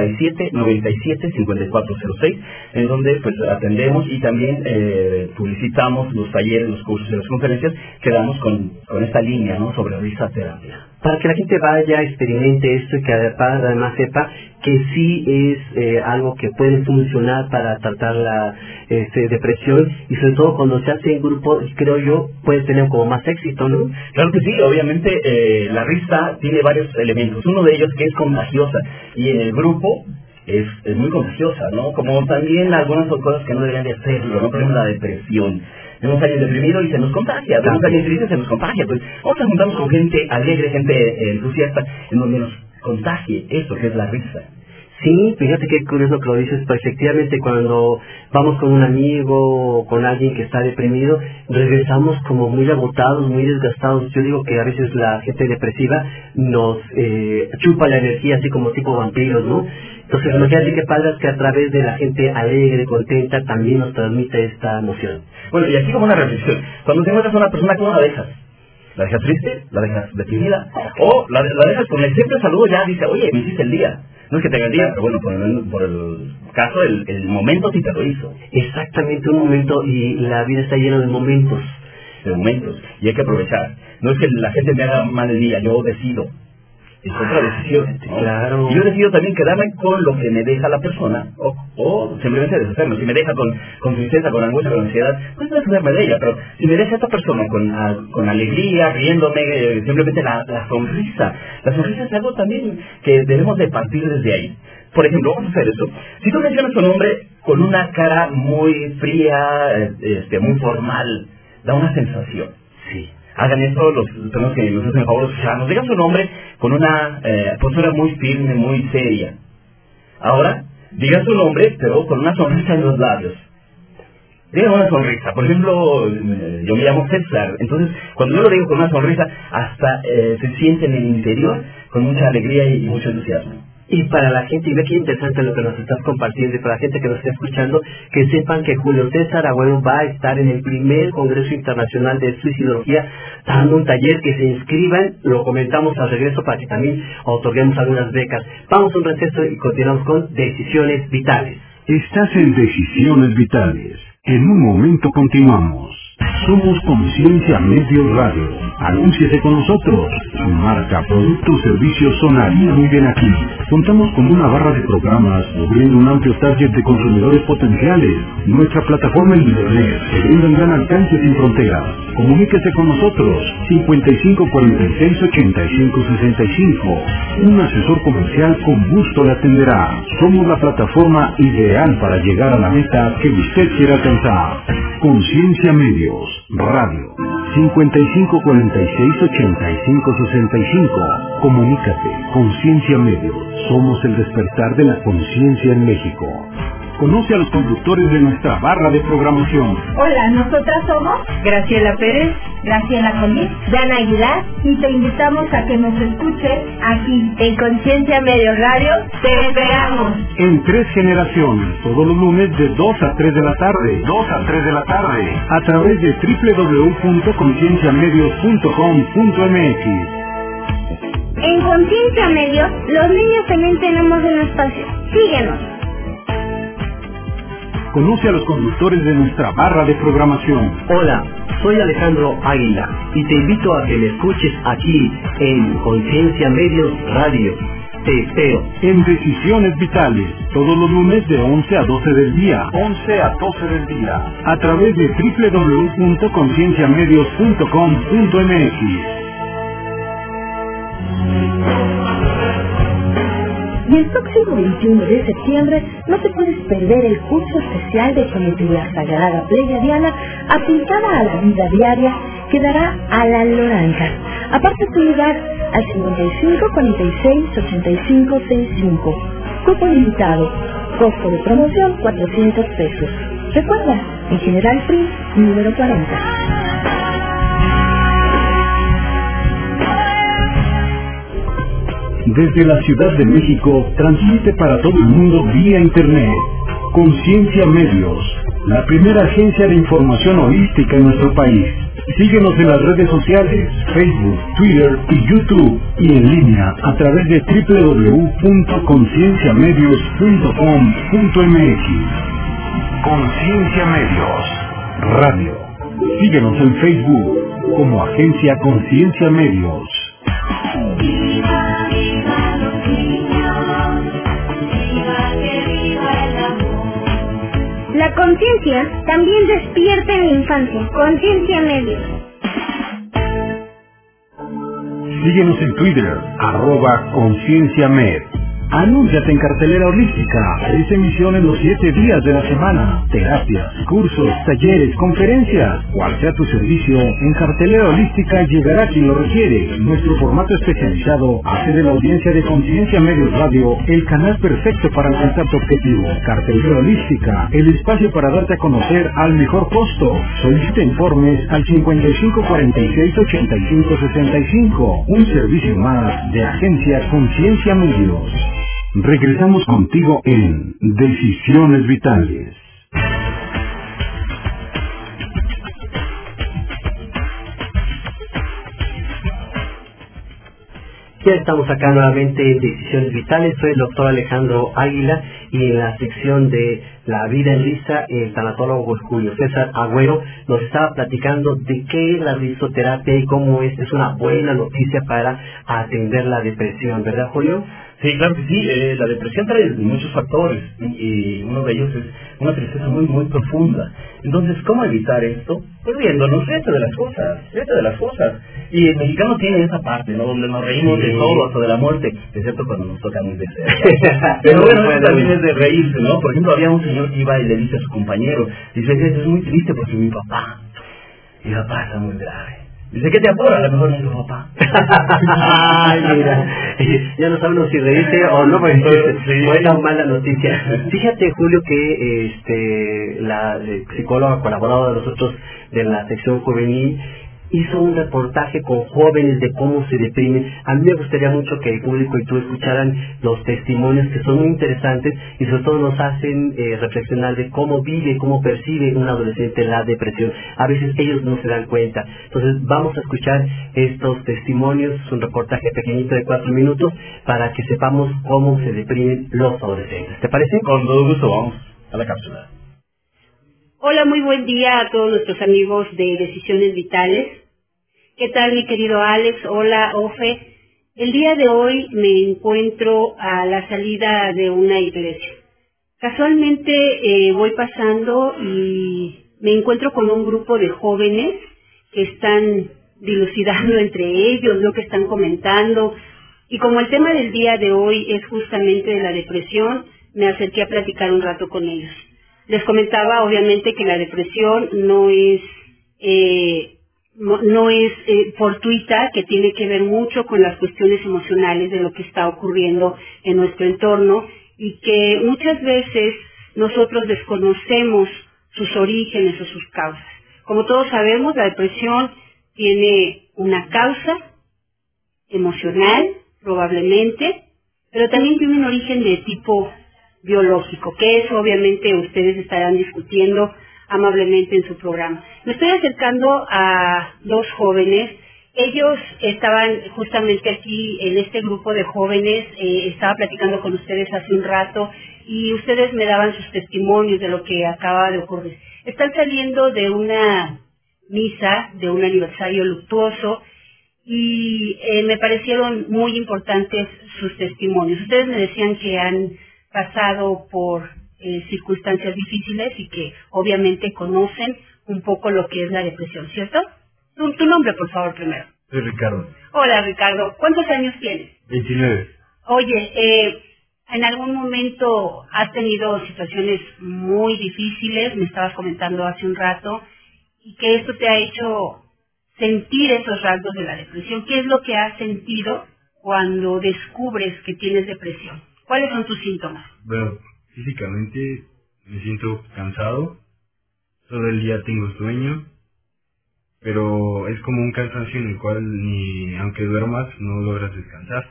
5797-5406, en donde pues atendemos y también publicitamos los talleres, los cursos y las conferencias que damos con esta línea, ¿no?, sobre risoterapia. Para que la gente vaya, experimente esto y que además sepa que sí es algo que puede funcionar para tratar la depresión, y sobre todo cuando se hace en grupo, creo yo, puede tener como más éxito, ¿no? Claro que sí, obviamente la risa tiene varios elementos. Uno de ellos que es contagiosa, y en el grupo es muy contagiosa, ¿no? Como también algunas cosas que no deberían de hacerlo, ¿no? Por ejemplo, la depresión. Vemos a alguien deprimido y se nos contagia, vemos a alguien triste y se nos contagia. Pues vamos a juntarnos con gente alegre, gente entusiasta, en donde nos contagie eso que es la risa. Sí, fíjate qué curioso que lo dices, pues efectivamente cuando vamos con un amigo o con alguien que está deprimido, regresamos como muy agotados, muy desgastados. Yo digo que a veces la gente depresiva nos chupa la energía así como tipo vampiros, ¿no? Entonces, imagínate qué padre es que a través de la gente alegre, contenta, también nos transmite esta emoción. Bueno, y aquí como una reflexión, cuando te encuentras a una persona, ¿cómo la dejas? ¿La dejas triste? ¿La dejas deprimida? ¿O la dejas con el simple saludo ya dice, oye, me hiciste el día? No es que tenga el día, pero bueno, por el caso, el momento sí te lo hizo. Exactamente, un momento, y la vida está llena de momentos. Y hay que aprovechar. No es que la gente me haga mal el día, yo decido. Es otra decisión, ¿no? Claro. Y yo decido también quedarme con lo que me deja la persona, o simplemente deshacerme. Si me deja con tristeza, con angustia, con ansiedad, pues deshacerme de ella. Pero si me deja esta persona con alegría, riéndome, simplemente la sonrisa. La sonrisa es algo también que debemos de partir desde ahí. Por ejemplo, vamos a hacer esto. Si tú mencionas a un hombre con una cara muy fría, muy formal, da una sensación. Sí. Hagan esto los que nos hacen el favor de escucharnos. Digan su nombre con una postura muy firme, muy seria. Ahora, digan su nombre, pero con una sonrisa en los labios. Digan una sonrisa. Por ejemplo, yo me llamo César. Entonces, cuando yo lo digo con una sonrisa, hasta se siente en el interior con mucha alegría y mucho entusiasmo. Y para la gente, y ve qué interesante lo que nos estás compartiendo, y para la gente que nos está escuchando, que sepan que Julio César Agüero va a estar en el primer Congreso Internacional de Suicidología, dando un taller. Que se inscriban, lo comentamos al regreso para que también otorguemos algunas becas. Vamos a un receso y continuamos con Decisiones Vitales. Estás en Decisiones Vitales. En un momento continuamos. Somos Conciencia Medios Radio. Anúnciese con nosotros. Su marca, producto o servicio sonaría muy bien aquí. Contamos con una barra de programas cubriendo un amplio target de consumidores potenciales. Nuestra plataforma en Internet te brinda un gran alcance sin fronteras. Comuníquese con nosotros 5546-8565. Un asesor comercial con gusto le atenderá. Somos la plataforma ideal para llegar a la meta que usted quiera alcanzar. Conciencia Medios Radio 5546-8565. Comunícate. Conciencia Medios. Somos el despertar de la conciencia en México. Conoce a los conductores de nuestra barra de programación. Hola, nosotras somos Graciela Pérez, Graciela Colín, Diana Aguilar, y te invitamos a que nos escuches aquí en Conciencia Medios Radio. ¡Te esperamos! En 3 generaciones, todos los lunes de 2 a 3 de la tarde. 2 a 3 de la tarde. A través de www.concienciamedios.com.mx. En Conciencia Medios, los niños también tenemos un espacio. Síguenos. Conoce a los conductores de nuestra barra de programación. Hola, soy Alejandro Águila y te invito a que me escuches aquí en Conciencia Medios Radio. Te espero. En Decisiones Vitales, todos los lunes de 11 a 12 del día. 11 a 12 del día. A través de www.concienciamedios.com.mx. Y el próximo 21 de septiembre no te puedes perder el curso especial de Geometría Sagrada Pleiadiana aplicada a la vida diaria que dará Alan Loranca. Aparte tu lugar al 55 46 85 65. Cupo limitado. Costo de promoción 400 pesos. Recuerda, en General Free, número 40. Desde la Ciudad de México, transmite para todo el mundo vía Internet. Conciencia Medios, la primera agencia de información holística en nuestro país. Síguenos en las redes sociales, Facebook, Twitter y YouTube, y en línea a través de www.concienciamedios.com.mx. Conciencia Medios Radio. Síguenos en Facebook como Agencia Conciencia Medios. Viva, viva los niños, viva que viva el amor. La conciencia también despierta en la infancia. Conciencia Medios. Síguenos en Twitter, @concienciamed. Anúnciate en Cartelera Holística. 3 emisiones los 7 días de la semana. Terapias, cursos, talleres, conferencias. Cual sea tu servicio, en Cartelera Holística llegará quien lo requiere. Nuestro formato especializado hace de la audiencia de Conciencia Medios Radio el canal perfecto para alcanzar tu objetivo. Cartelera Holística, el espacio para darte a conocer al mejor costo. Solicita informes al 55 46 85 65. Un servicio más de Agencia Conciencia Medios. Regresamos contigo en Decisiones Vitales. Ya estamos acá nuevamente en Decisiones Vitales. Soy el doctor Alejandro Águila y en la sección de La Vida en Risa, el tanatólogo Julio César Agüero nos estaba platicando de qué es la risoterapia y cómo es una buena noticia para atender la depresión, ¿verdad, Julio? Sí, claro que sí. La depresión trae muchos factores y uno de ellos es una tristeza muy, muy profunda. Entonces, ¿cómo evitar esto? Pues riéndonos, ríete de las cosas. Y el mexicano tiene esa parte, ¿no? Donde nos reímos de todo, hasta de la muerte, excepto cuando nos toca muy de cerca. Pero bueno, eso también es de reírse, ¿no? Por ejemplo, había un señor que iba y le dice a su compañero, dice, es muy triste porque mi papá está muy grave. Dice, ¿qué te apura? A lo mejor no es tu papá. Ay, mira, ya no sabemos si reírse o no, pues buena o mala noticia. Fíjate, Julio, que la psicóloga colaboradora de nosotros de la sección juvenil hizo un reportaje con jóvenes de cómo se deprimen. A mí me gustaría mucho que el público y tú escucharan los testimonios, que son muy interesantes y sobre todo nos hacen reflexionar de cómo vive, cómo percibe un adolescente la depresión. A veces ellos no se dan cuenta. Entonces vamos a escuchar estos testimonios. Es un reportaje pequeñito de 4 minutos para que sepamos cómo se deprimen los adolescentes. ¿Te parece? Con todo gusto, vamos a la cápsula. Hola, muy buen día a todos nuestros amigos de Decisiones Vitales. ¿Qué tal, mi querido Alex? Hola, Ofe. El día de hoy me encuentro a la salida de una iglesia. Casualmente voy pasando y me encuentro con un grupo de jóvenes que están dilucidando entre ellos lo que están comentando. Y como el tema del día de hoy es justamente de la depresión, me acerqué a platicar un rato con ellos. Les comentaba obviamente que la depresión no es fortuita, que tiene que ver mucho con las cuestiones emocionales de lo que está ocurriendo en nuestro entorno y que muchas veces nosotros desconocemos sus orígenes o sus causas. Como todos sabemos, la depresión tiene una causa emocional, probablemente, pero también tiene un origen de tipo biológico, que eso obviamente ustedes estarán discutiendo amablemente en su programa. Me estoy acercando a dos jóvenes. Ellos estaban justamente aquí en este grupo de jóvenes, estaba platicando con ustedes hace un rato y ustedes me daban sus testimonios de lo que acaba de ocurrir. Están saliendo de una misa, de un aniversario luctuoso y me parecieron muy importantes sus testimonios. Ustedes me decían que han pasado por circunstancias difíciles y que obviamente conocen un poco lo que es la depresión, ¿cierto? Tu nombre, por favor, primero. Soy Ricardo. Hola, Ricardo. ¿Cuántos años tienes? 29. Oye, ¿en algún momento has tenido situaciones muy difíciles? Me estabas comentando hace un rato, y que esto te ha hecho sentir esos rasgos de la depresión. ¿Qué es lo que has sentido cuando descubres que tienes depresión? ¿Cuáles son tus síntomas? Bueno, físicamente me siento cansado, todo el día tengo sueño, pero es como un cansancio en el cual ni aunque duermas no logras descansar.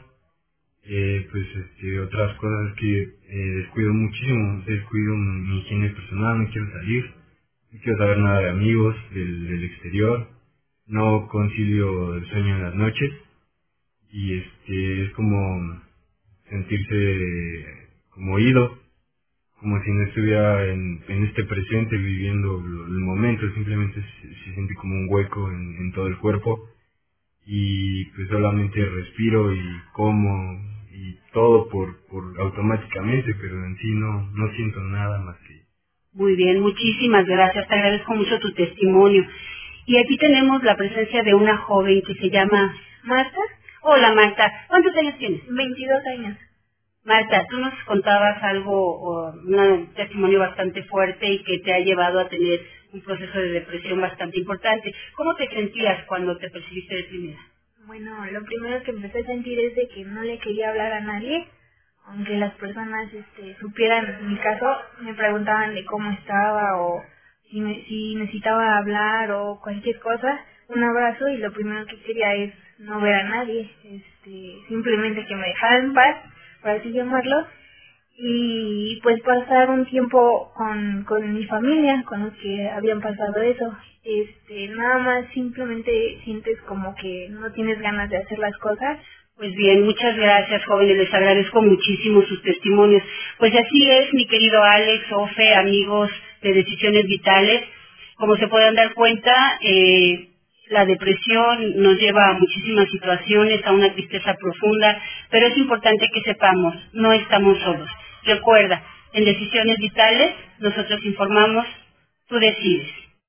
Otras cosas es que descuido muchísimo, descuido mi higiene personal, no quiero salir, no quiero saber nada de amigos, del exterior, no concilio el sueño en las noches y es como sentirse como oído, como si no estuviera en este presente viviendo el momento, simplemente se siente como un hueco en todo el cuerpo y pues solamente respiro y como y todo por automáticamente, pero en sí no siento nada más que... Muy bien, muchísimas gracias, te agradezco mucho tu testimonio. Y aquí tenemos la presencia de una joven que se llama Marta. Hola Marta, ¿cuántos años tienes? 22 años. Marta, tú nos contabas algo, un testimonio bastante fuerte y que te ha llevado a tener un proceso de depresión bastante importante. ¿Cómo te sentías cuando te percibiste deprimida? Bueno, lo primero que empecé a sentir es de que no le quería hablar a nadie, aunque las personas supieran, en mi caso, me preguntaban de cómo estaba o si necesitaba hablar o cualquier cosa, un abrazo, y lo primero que quería es no ver a nadie, simplemente que me dejaran en paz, por así llamarlo, y pues pasar un tiempo con mi familia, con los que habían pasado eso. Nada más simplemente sientes como que no tienes ganas de hacer las cosas. Pues bien, muchas gracias, jóvenes, les agradezco muchísimo sus testimonios. Pues así es, mi querido Alex, Ofe, amigos de Decisiones Vitales. Como se pueden dar cuenta, la depresión nos lleva a muchísimas situaciones, a una tristeza profunda, pero es importante que sepamos, no estamos solos. Recuerda, en Decisiones Vitales, nosotros informamos, tú decides.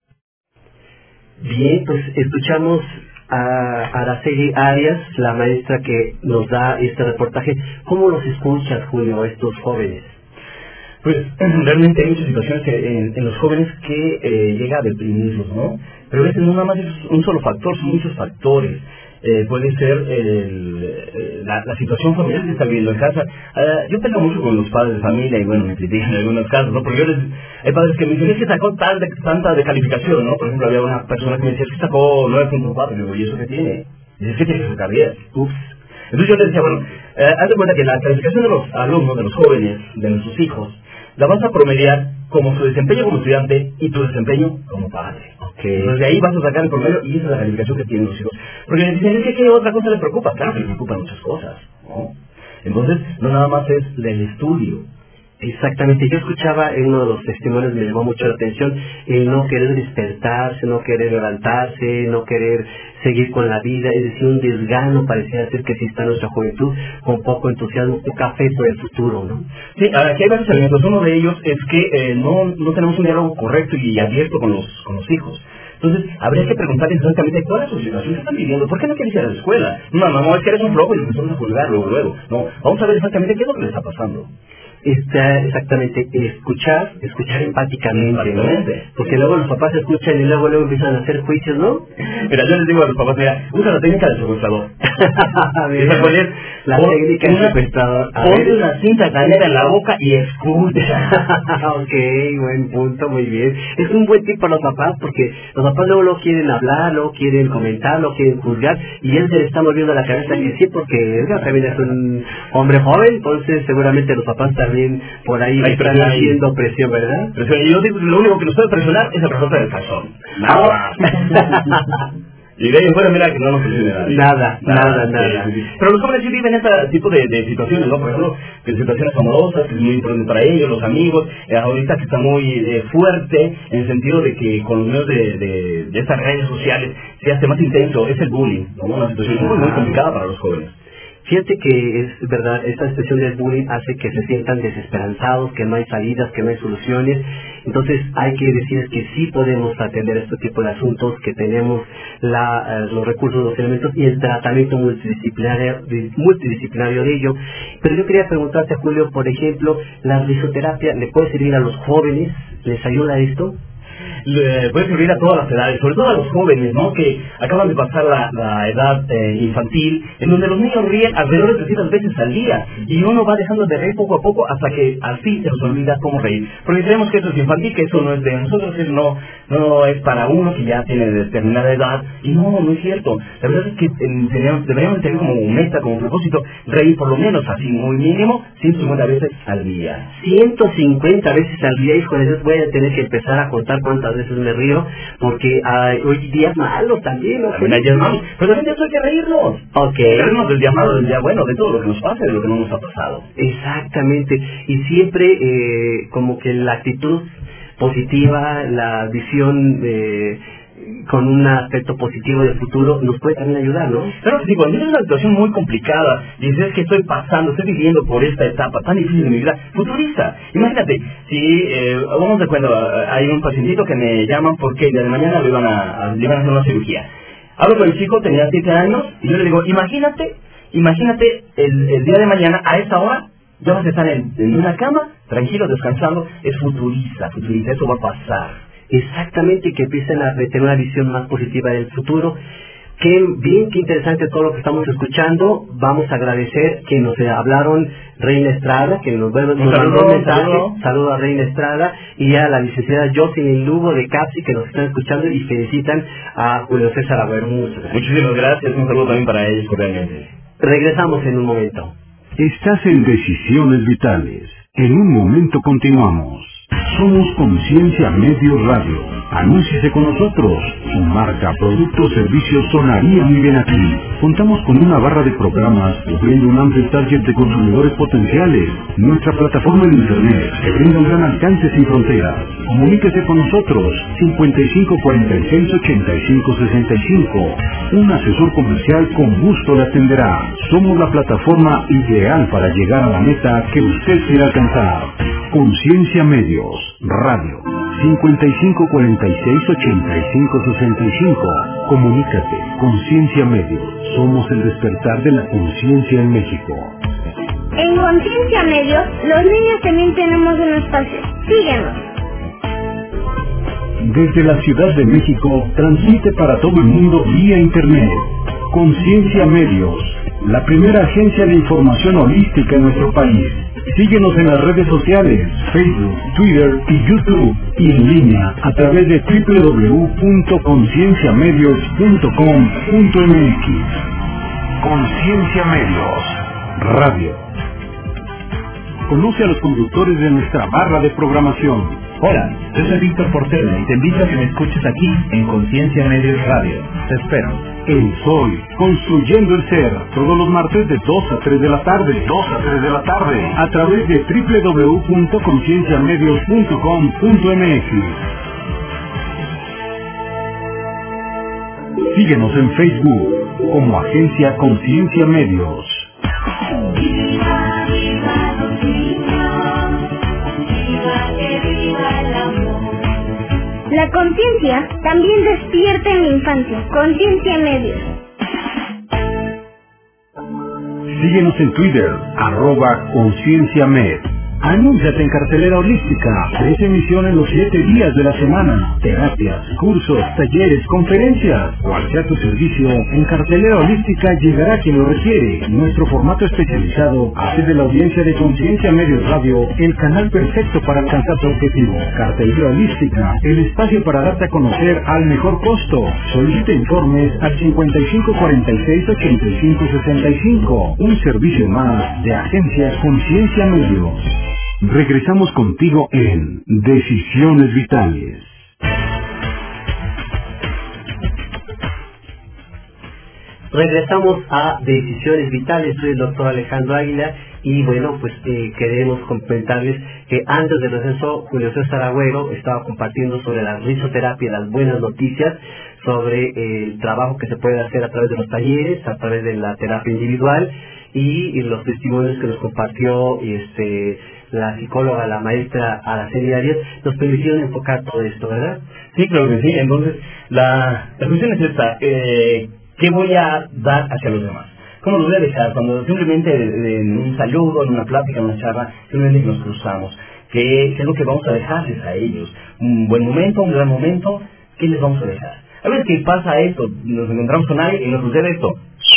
Bien, pues escuchamos a Araceli Arias, la maestra que nos da este reportaje. ¿Cómo los escuchas, Julio, a estos jóvenes? Pues realmente hay muchas situaciones en los jóvenes que llega a deprimirlos, ¿no? Pero a veces no nada más es un solo factor, son muchos factores. Puede ser la situación familiar que está viviendo en casa. Yo peleo mucho con los padres de familia y bueno, me critican en algunos casos, ¿no? Porque hay padres que me dicen, es que sacó tanta de calificación, ¿no? Por ejemplo, había una persona que me decía, es que sacó 9.4, y digo, ¿y eso qué tiene? Y dice, es que tiene que sacar 10. Ups. Entonces yo les decía, bueno, haz de cuenta que la calificación de los alumnos, de los jóvenes, de nuestros hijos, la vas a promediar como su desempeño como estudiante y tu desempeño como padre. Okay. Entonces de ahí vas a sacar el promedio y esa es la calificación que tienen los hijos. Porque les dicen, es que ¿qué otra cosa le preocupa? Claro que le preocupan muchas cosas, ¿no? Entonces, no nada más es el estudio. Exactamente, yo escuchaba en uno de los testimonios, me llamó mucho la atención, el no querer despertarse, no querer levantarse, no querer seguir con la vida, es decir, un desgano parecía ser que sí está nuestra juventud, con poco entusiasmo, poca fe por el futuro, ¿no? Sí, aquí hay varios elementos. Uno de ellos es que no tenemos un diálogo correcto y abierto con los hijos. Entonces, habría que preguntarles exactamente cuál es su situación, qué están viviendo, por qué no quieren ir a la escuela. No, es que eres un flojo y nos empezamos a juzgar luego. No, vamos a ver exactamente qué es lo que les está pasando. Exactamente, escuchar empáticamente, ¿no? Porque luego los papás escuchan y luego empiezan a hacer juicios, ¿no? Mira, yo les digo a los papás, mira, usa la técnica del secuestrador. La técnica del secuestrador. Ponte una cinta canera en la boca y escucha. Ok, buen punto, muy bien. Es un buen tip para los papás, porque los papás luego lo quieren hablar, luego quieren comentar, lo quieren juzgar, y él se le está moviendo la cabeza que sí, porque Edgar también es un hombre joven, entonces seguramente los papás también por ahí están haciendo presión, ¿verdad? Y yo digo, lo único que nos puede presionar es la pregunta del calzón. Nada. Y de ahí fuera, mira, que no nos presiona nada. Pero los jóvenes sí viven este tipo de situaciones, ¿no? Por ejemplo, de situaciones amorosas, que es muy importante para ellos, los amigos, ahorita que está muy fuerte, en el sentido de que con los medios de estas redes sociales se hace más intenso, es el bullying, ¿no? Una situación muy complicada para los jóvenes. Fíjate que es verdad, esta expresión del bullying hace que se sientan desesperanzados, que no hay salidas, que no hay soluciones. Entonces hay que decirles que sí podemos atender este tipo de asuntos, que tenemos los recursos, los elementos y el tratamiento multidisciplinario de ello. Pero yo quería preguntarte, Julio, por ejemplo, ¿la risoterapia le puede servir a los jóvenes? ¿Les ayuda esto? Le puede servir a todas las edades, sobre todo a los jóvenes, ¿no? Que acaban de pasar la edad infantil, en donde los niños ríen alrededor de 300 veces al día, y uno va dejando de reír poco a poco hasta que al fin se nos olvida cómo reír. Porque creemos que eso es infantil, que eso no es de nosotros, que no es para uno que ya tiene determinada edad, y no es cierto. La verdad es que deberíamos tener como meta, como propósito, reír por lo menos así, muy mínimo, 150 veces al día. 150 veces al día, híjole, yo voy a tener que empezar a contar cuántas veces me río, porque hoy días malos también, ¿no? También hay días malos, pero también hay que reírnos. Ok. Reírnos del día malo, del día bueno, de todo lo que nos pasa, de lo que no nos ha pasado. Exactamente, y siempre como que la actitud positiva, la visión con un aspecto positivo del futuro nos puede también ayudar, ¿no? Claro que sí, cuando tienes una situación muy complicada y dices que estoy viviendo por esta etapa tan difícil de mi vida, futuriza. Imagínate, si vamos de acuerdo, hay un pacientito que me llaman porque de mañana le iban a hacer una cirugía. Hablo con el chico, tenía 7 años, y yo le digo, imagínate el día de mañana a esa hora ya vas a estar en una cama, tranquilo, descansando. Es futuriza, eso va a pasar. Exactamente, que empiecen a tener una visión más positiva del futuro. Qué interesante todo lo que estamos escuchando. Vamos a agradecer que nos hablaron Reina Estrada, que nos mandó un mensaje. Saludo a Reina Estrada y a la licenciada Jocelyn Lugo de CAPSI, que nos están escuchando y felicitan a Julio César Agüero. Muchísimas gracias, un saludo también para ellos, cordialmente. Regresamos en un momento. Estás en Decisiones Vitales. En un momento continuamos. Somos Conciencia Medios Radio. Anúnciese con nosotros. Su marca, productos, servicios sonaría muy bien aquí. Contamos con una barra de programas cubriendo un amplio target de consumidores potenciales. Nuestra plataforma en internet que brinda un gran alcance sin fronteras. Comuníquese con nosotros. 5546-8565. Un asesor comercial con gusto le atenderá. Somos la plataforma ideal para llegar a la meta que usted quiere alcanzar. Conciencia Medios Radio. 5546-8565. Comunícate. Conciencia Medios. Somos el despertar de la conciencia en México. En Conciencia Medios, los niños también tenemos un espacio. Síguenos. Desde la Ciudad de México, transmite para todo el mundo vía Internet. Conciencia Medios, la primera agencia de información holística en nuestro país. Síguenos en las redes sociales, Facebook, Twitter y YouTube, y en línea a través de www.concienciamedios.com.mx. Conciencia Medios Radio. Conoce a los conductores de nuestra barra de programación. Hola, yo soy Víctor Portela y te invito a que me escuches aquí en Conciencia Medios Radio. Te espero. El Sol, construyendo el ser, todos los martes de 2 a 3 de la tarde. A través de www.concienciamedios.com.mx. Síguenos en Facebook como Agencia Conciencia Medios. Viva, viva los niños, viva que viva el amor. La conciencia también despierta en la infancia. Conciencia Medios. Síguenos en Twitter, @concienciamed. Anúnciate en Cartelera Holística. 3 emisiones los 7 días de la semana. Terapias, cursos, talleres, conferencias. Cual sea tu servicio, en Cartelera Holística llegará quien lo requiere. Nuestro formato especializado hace de la audiencia de Conciencia Medios Radio el canal perfecto para alcanzar tu objetivo. Cartelera Holística, el espacio para darte a conocer al mejor costo. Solicita informes al 5546-8565. Un servicio más de Agencia Conciencia Medios. Regresamos contigo en Decisiones Vitales. Regresamos a Decisiones Vitales. Soy el doctor Alejandro Águila y bueno, pues queremos comentarles que antes del receso Julio César Agüero estaba compartiendo sobre la risoterapia, las buenas noticias, sobre el trabajo que se puede hacer a través de los talleres, a través de la terapia individual y los testimonios que nos compartió la psicóloga, la maestra Araceli Arias, nos permitieron enfocar todo esto, ¿verdad? Sí, claro que sí. Entonces, la cuestión es esta, ¿qué voy a dar hacia los demás? ¿Cómo los voy a dejar? Cuando simplemente en un saludo, en una plática, en una charla, simplemente nos cruzamos, ¿qué es lo que vamos a dejarles a ellos? Un buen momento, un gran momento, ¿qué les vamos a dejar? A veces que pasa esto, nos encontramos con alguien y nos sucede esto.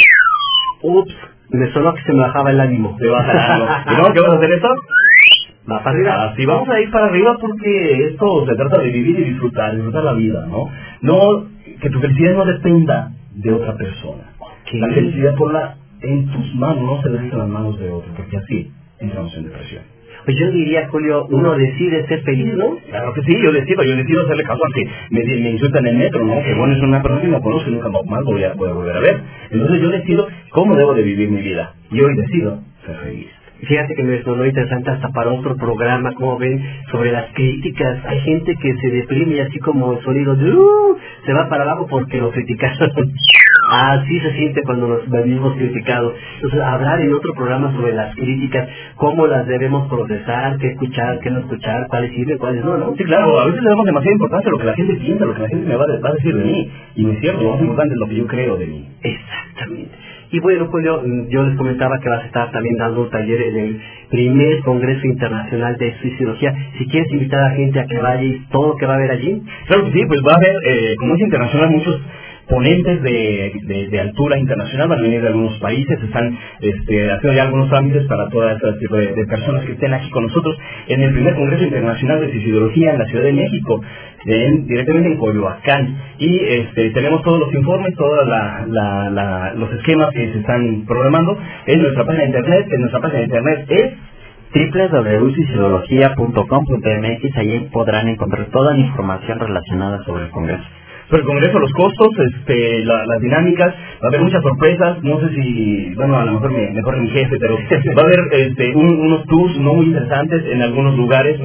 Ups, me sonó que se me bajaba el ánimo. Se baja el ánimo. ¿Y no? ¿Qué vamos a hacer esto? Va para arriba. Así vamos a ir para arriba porque esto se trata de vivir y disfrutar la vida, ¿no? No, que tu felicidad no dependa de otra persona. Que la felicidad ponla en tus manos, no se deje en las manos de otro, porque así entramos en depresión. Pues yo diría, Julio, uno decide ser feliz, ¿no? Claro que sí, yo decido hacerle caso a que me insultan en el metro, ¿no? Que bueno, es una persona que no conozco y nunca más voy a volver a ver. Entonces yo decido cómo debo de vivir mi vida. Y hoy decido ser feliz. Fíjate que me sonó interesante hasta para otro programa, como ven, sobre las críticas. Hay gente que se deprime y así como el sonido de se va para abajo porque lo criticaron. Así se siente cuando nos venimos criticados. Entonces, hablar en otro programa sobre las críticas, cómo las debemos procesar, qué escuchar, qué no escuchar, cuáles sirven, cuáles no, ¿no? Sí, claro, a veces le damos demasiada importancia a lo que la gente piensa, lo que la gente me va a decir de mí. Y no es cierto, lo más importante es lo que yo creo de mí. Exactamente. Y bueno, pues yo les comentaba que vas a estar también dando un taller en el primer Congreso Internacional de Suicidología. Si quieres invitar a la gente a que vaya y todo lo que va a haber allí. Claro que sí, pues va a haber, como es internacional, muchos ponentes de altura internacional, van a venir de algunos países, están haciendo ya algunos trámites para todo este tipo de personas que estén aquí con nosotros en el primer Congreso Internacional de Suicidología en la Ciudad de México, directamente en Coyoacán. Y tenemos todos los informes, todos los esquemas que se están programando en nuestra página de internet. Es www.suicidología.com.mx. Allí podrán encontrar toda la información relacionada sobre el Congreso. Sobre el Congreso, los costos, las dinámicas, va a haber muchas sorpresas, no sé si, bueno, a lo mejor me corre mi jefe, pero va a haber unos tours no muy interesantes en algunos lugares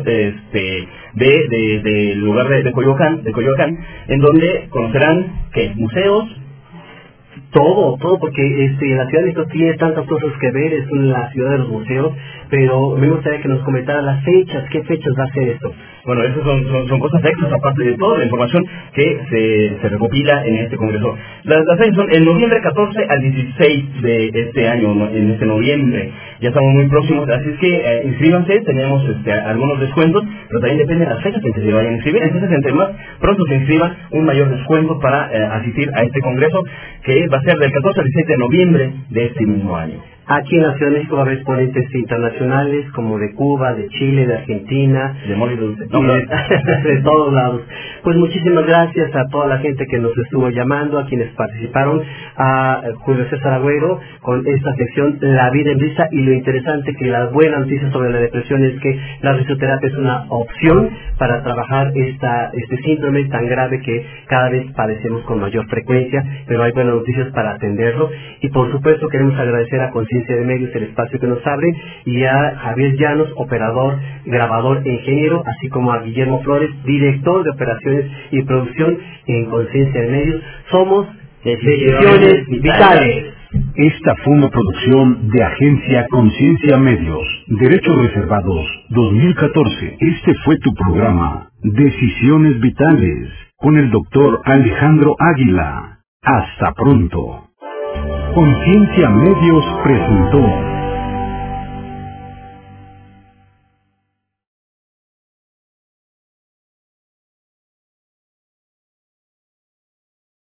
del lugar de Coyoacán, en donde conocerán museos, todo, porque la Ciudad de México tiene tantas cosas que ver, es la ciudad de los museos, pero me gustaría que nos comentaran las fechas, ¿qué fechas va a ser esto? Bueno, esas son cosas extras, aparte de toda la información que se recopila en este congreso. Las fechas son el noviembre 14 al 16 de este año, en este noviembre. Ya estamos muy próximos, así es que inscríbanse, tenemos algunos descuentos, pero también depende de las fechas en que se vayan a inscribir. Entonces, entre más pronto se inscriban, un mayor descuento para asistir a este congreso, que va a ser del 14 al 16 de noviembre de este mismo año. Aquí en la Ciudad de México va a haber ponentes internacionales como de Cuba, de Chile, de Argentina, de Moli Dulce, de todos lados. Pues muchísimas gracias a toda la gente que nos estuvo llamando, a quienes participaron, a Julio César Agüero con esta sección La Vida en Brisa. Y lo interesante que la buena noticia sobre la depresión es que la risoterapia es una opción para trabajar este síndrome tan grave que cada vez padecemos con mayor frecuencia, pero hay buenas noticias para atenderlo. Y por supuesto queremos agradecer a Conciencia de Medios el espacio que nos abre, y a Javier Llanos, operador, grabador e ingeniero, así como a Guillermo Flores, director de operaciones y producción en Conciencia de Medios. Somos Decisiones Vitales. Esta fue una producción de Agencia Conciencia Medios, Derechos Reservados 2014. Este fue tu programa, Decisiones Vitales, con el doctor Alejandro Águila. Hasta pronto. Conciencia Medios presentó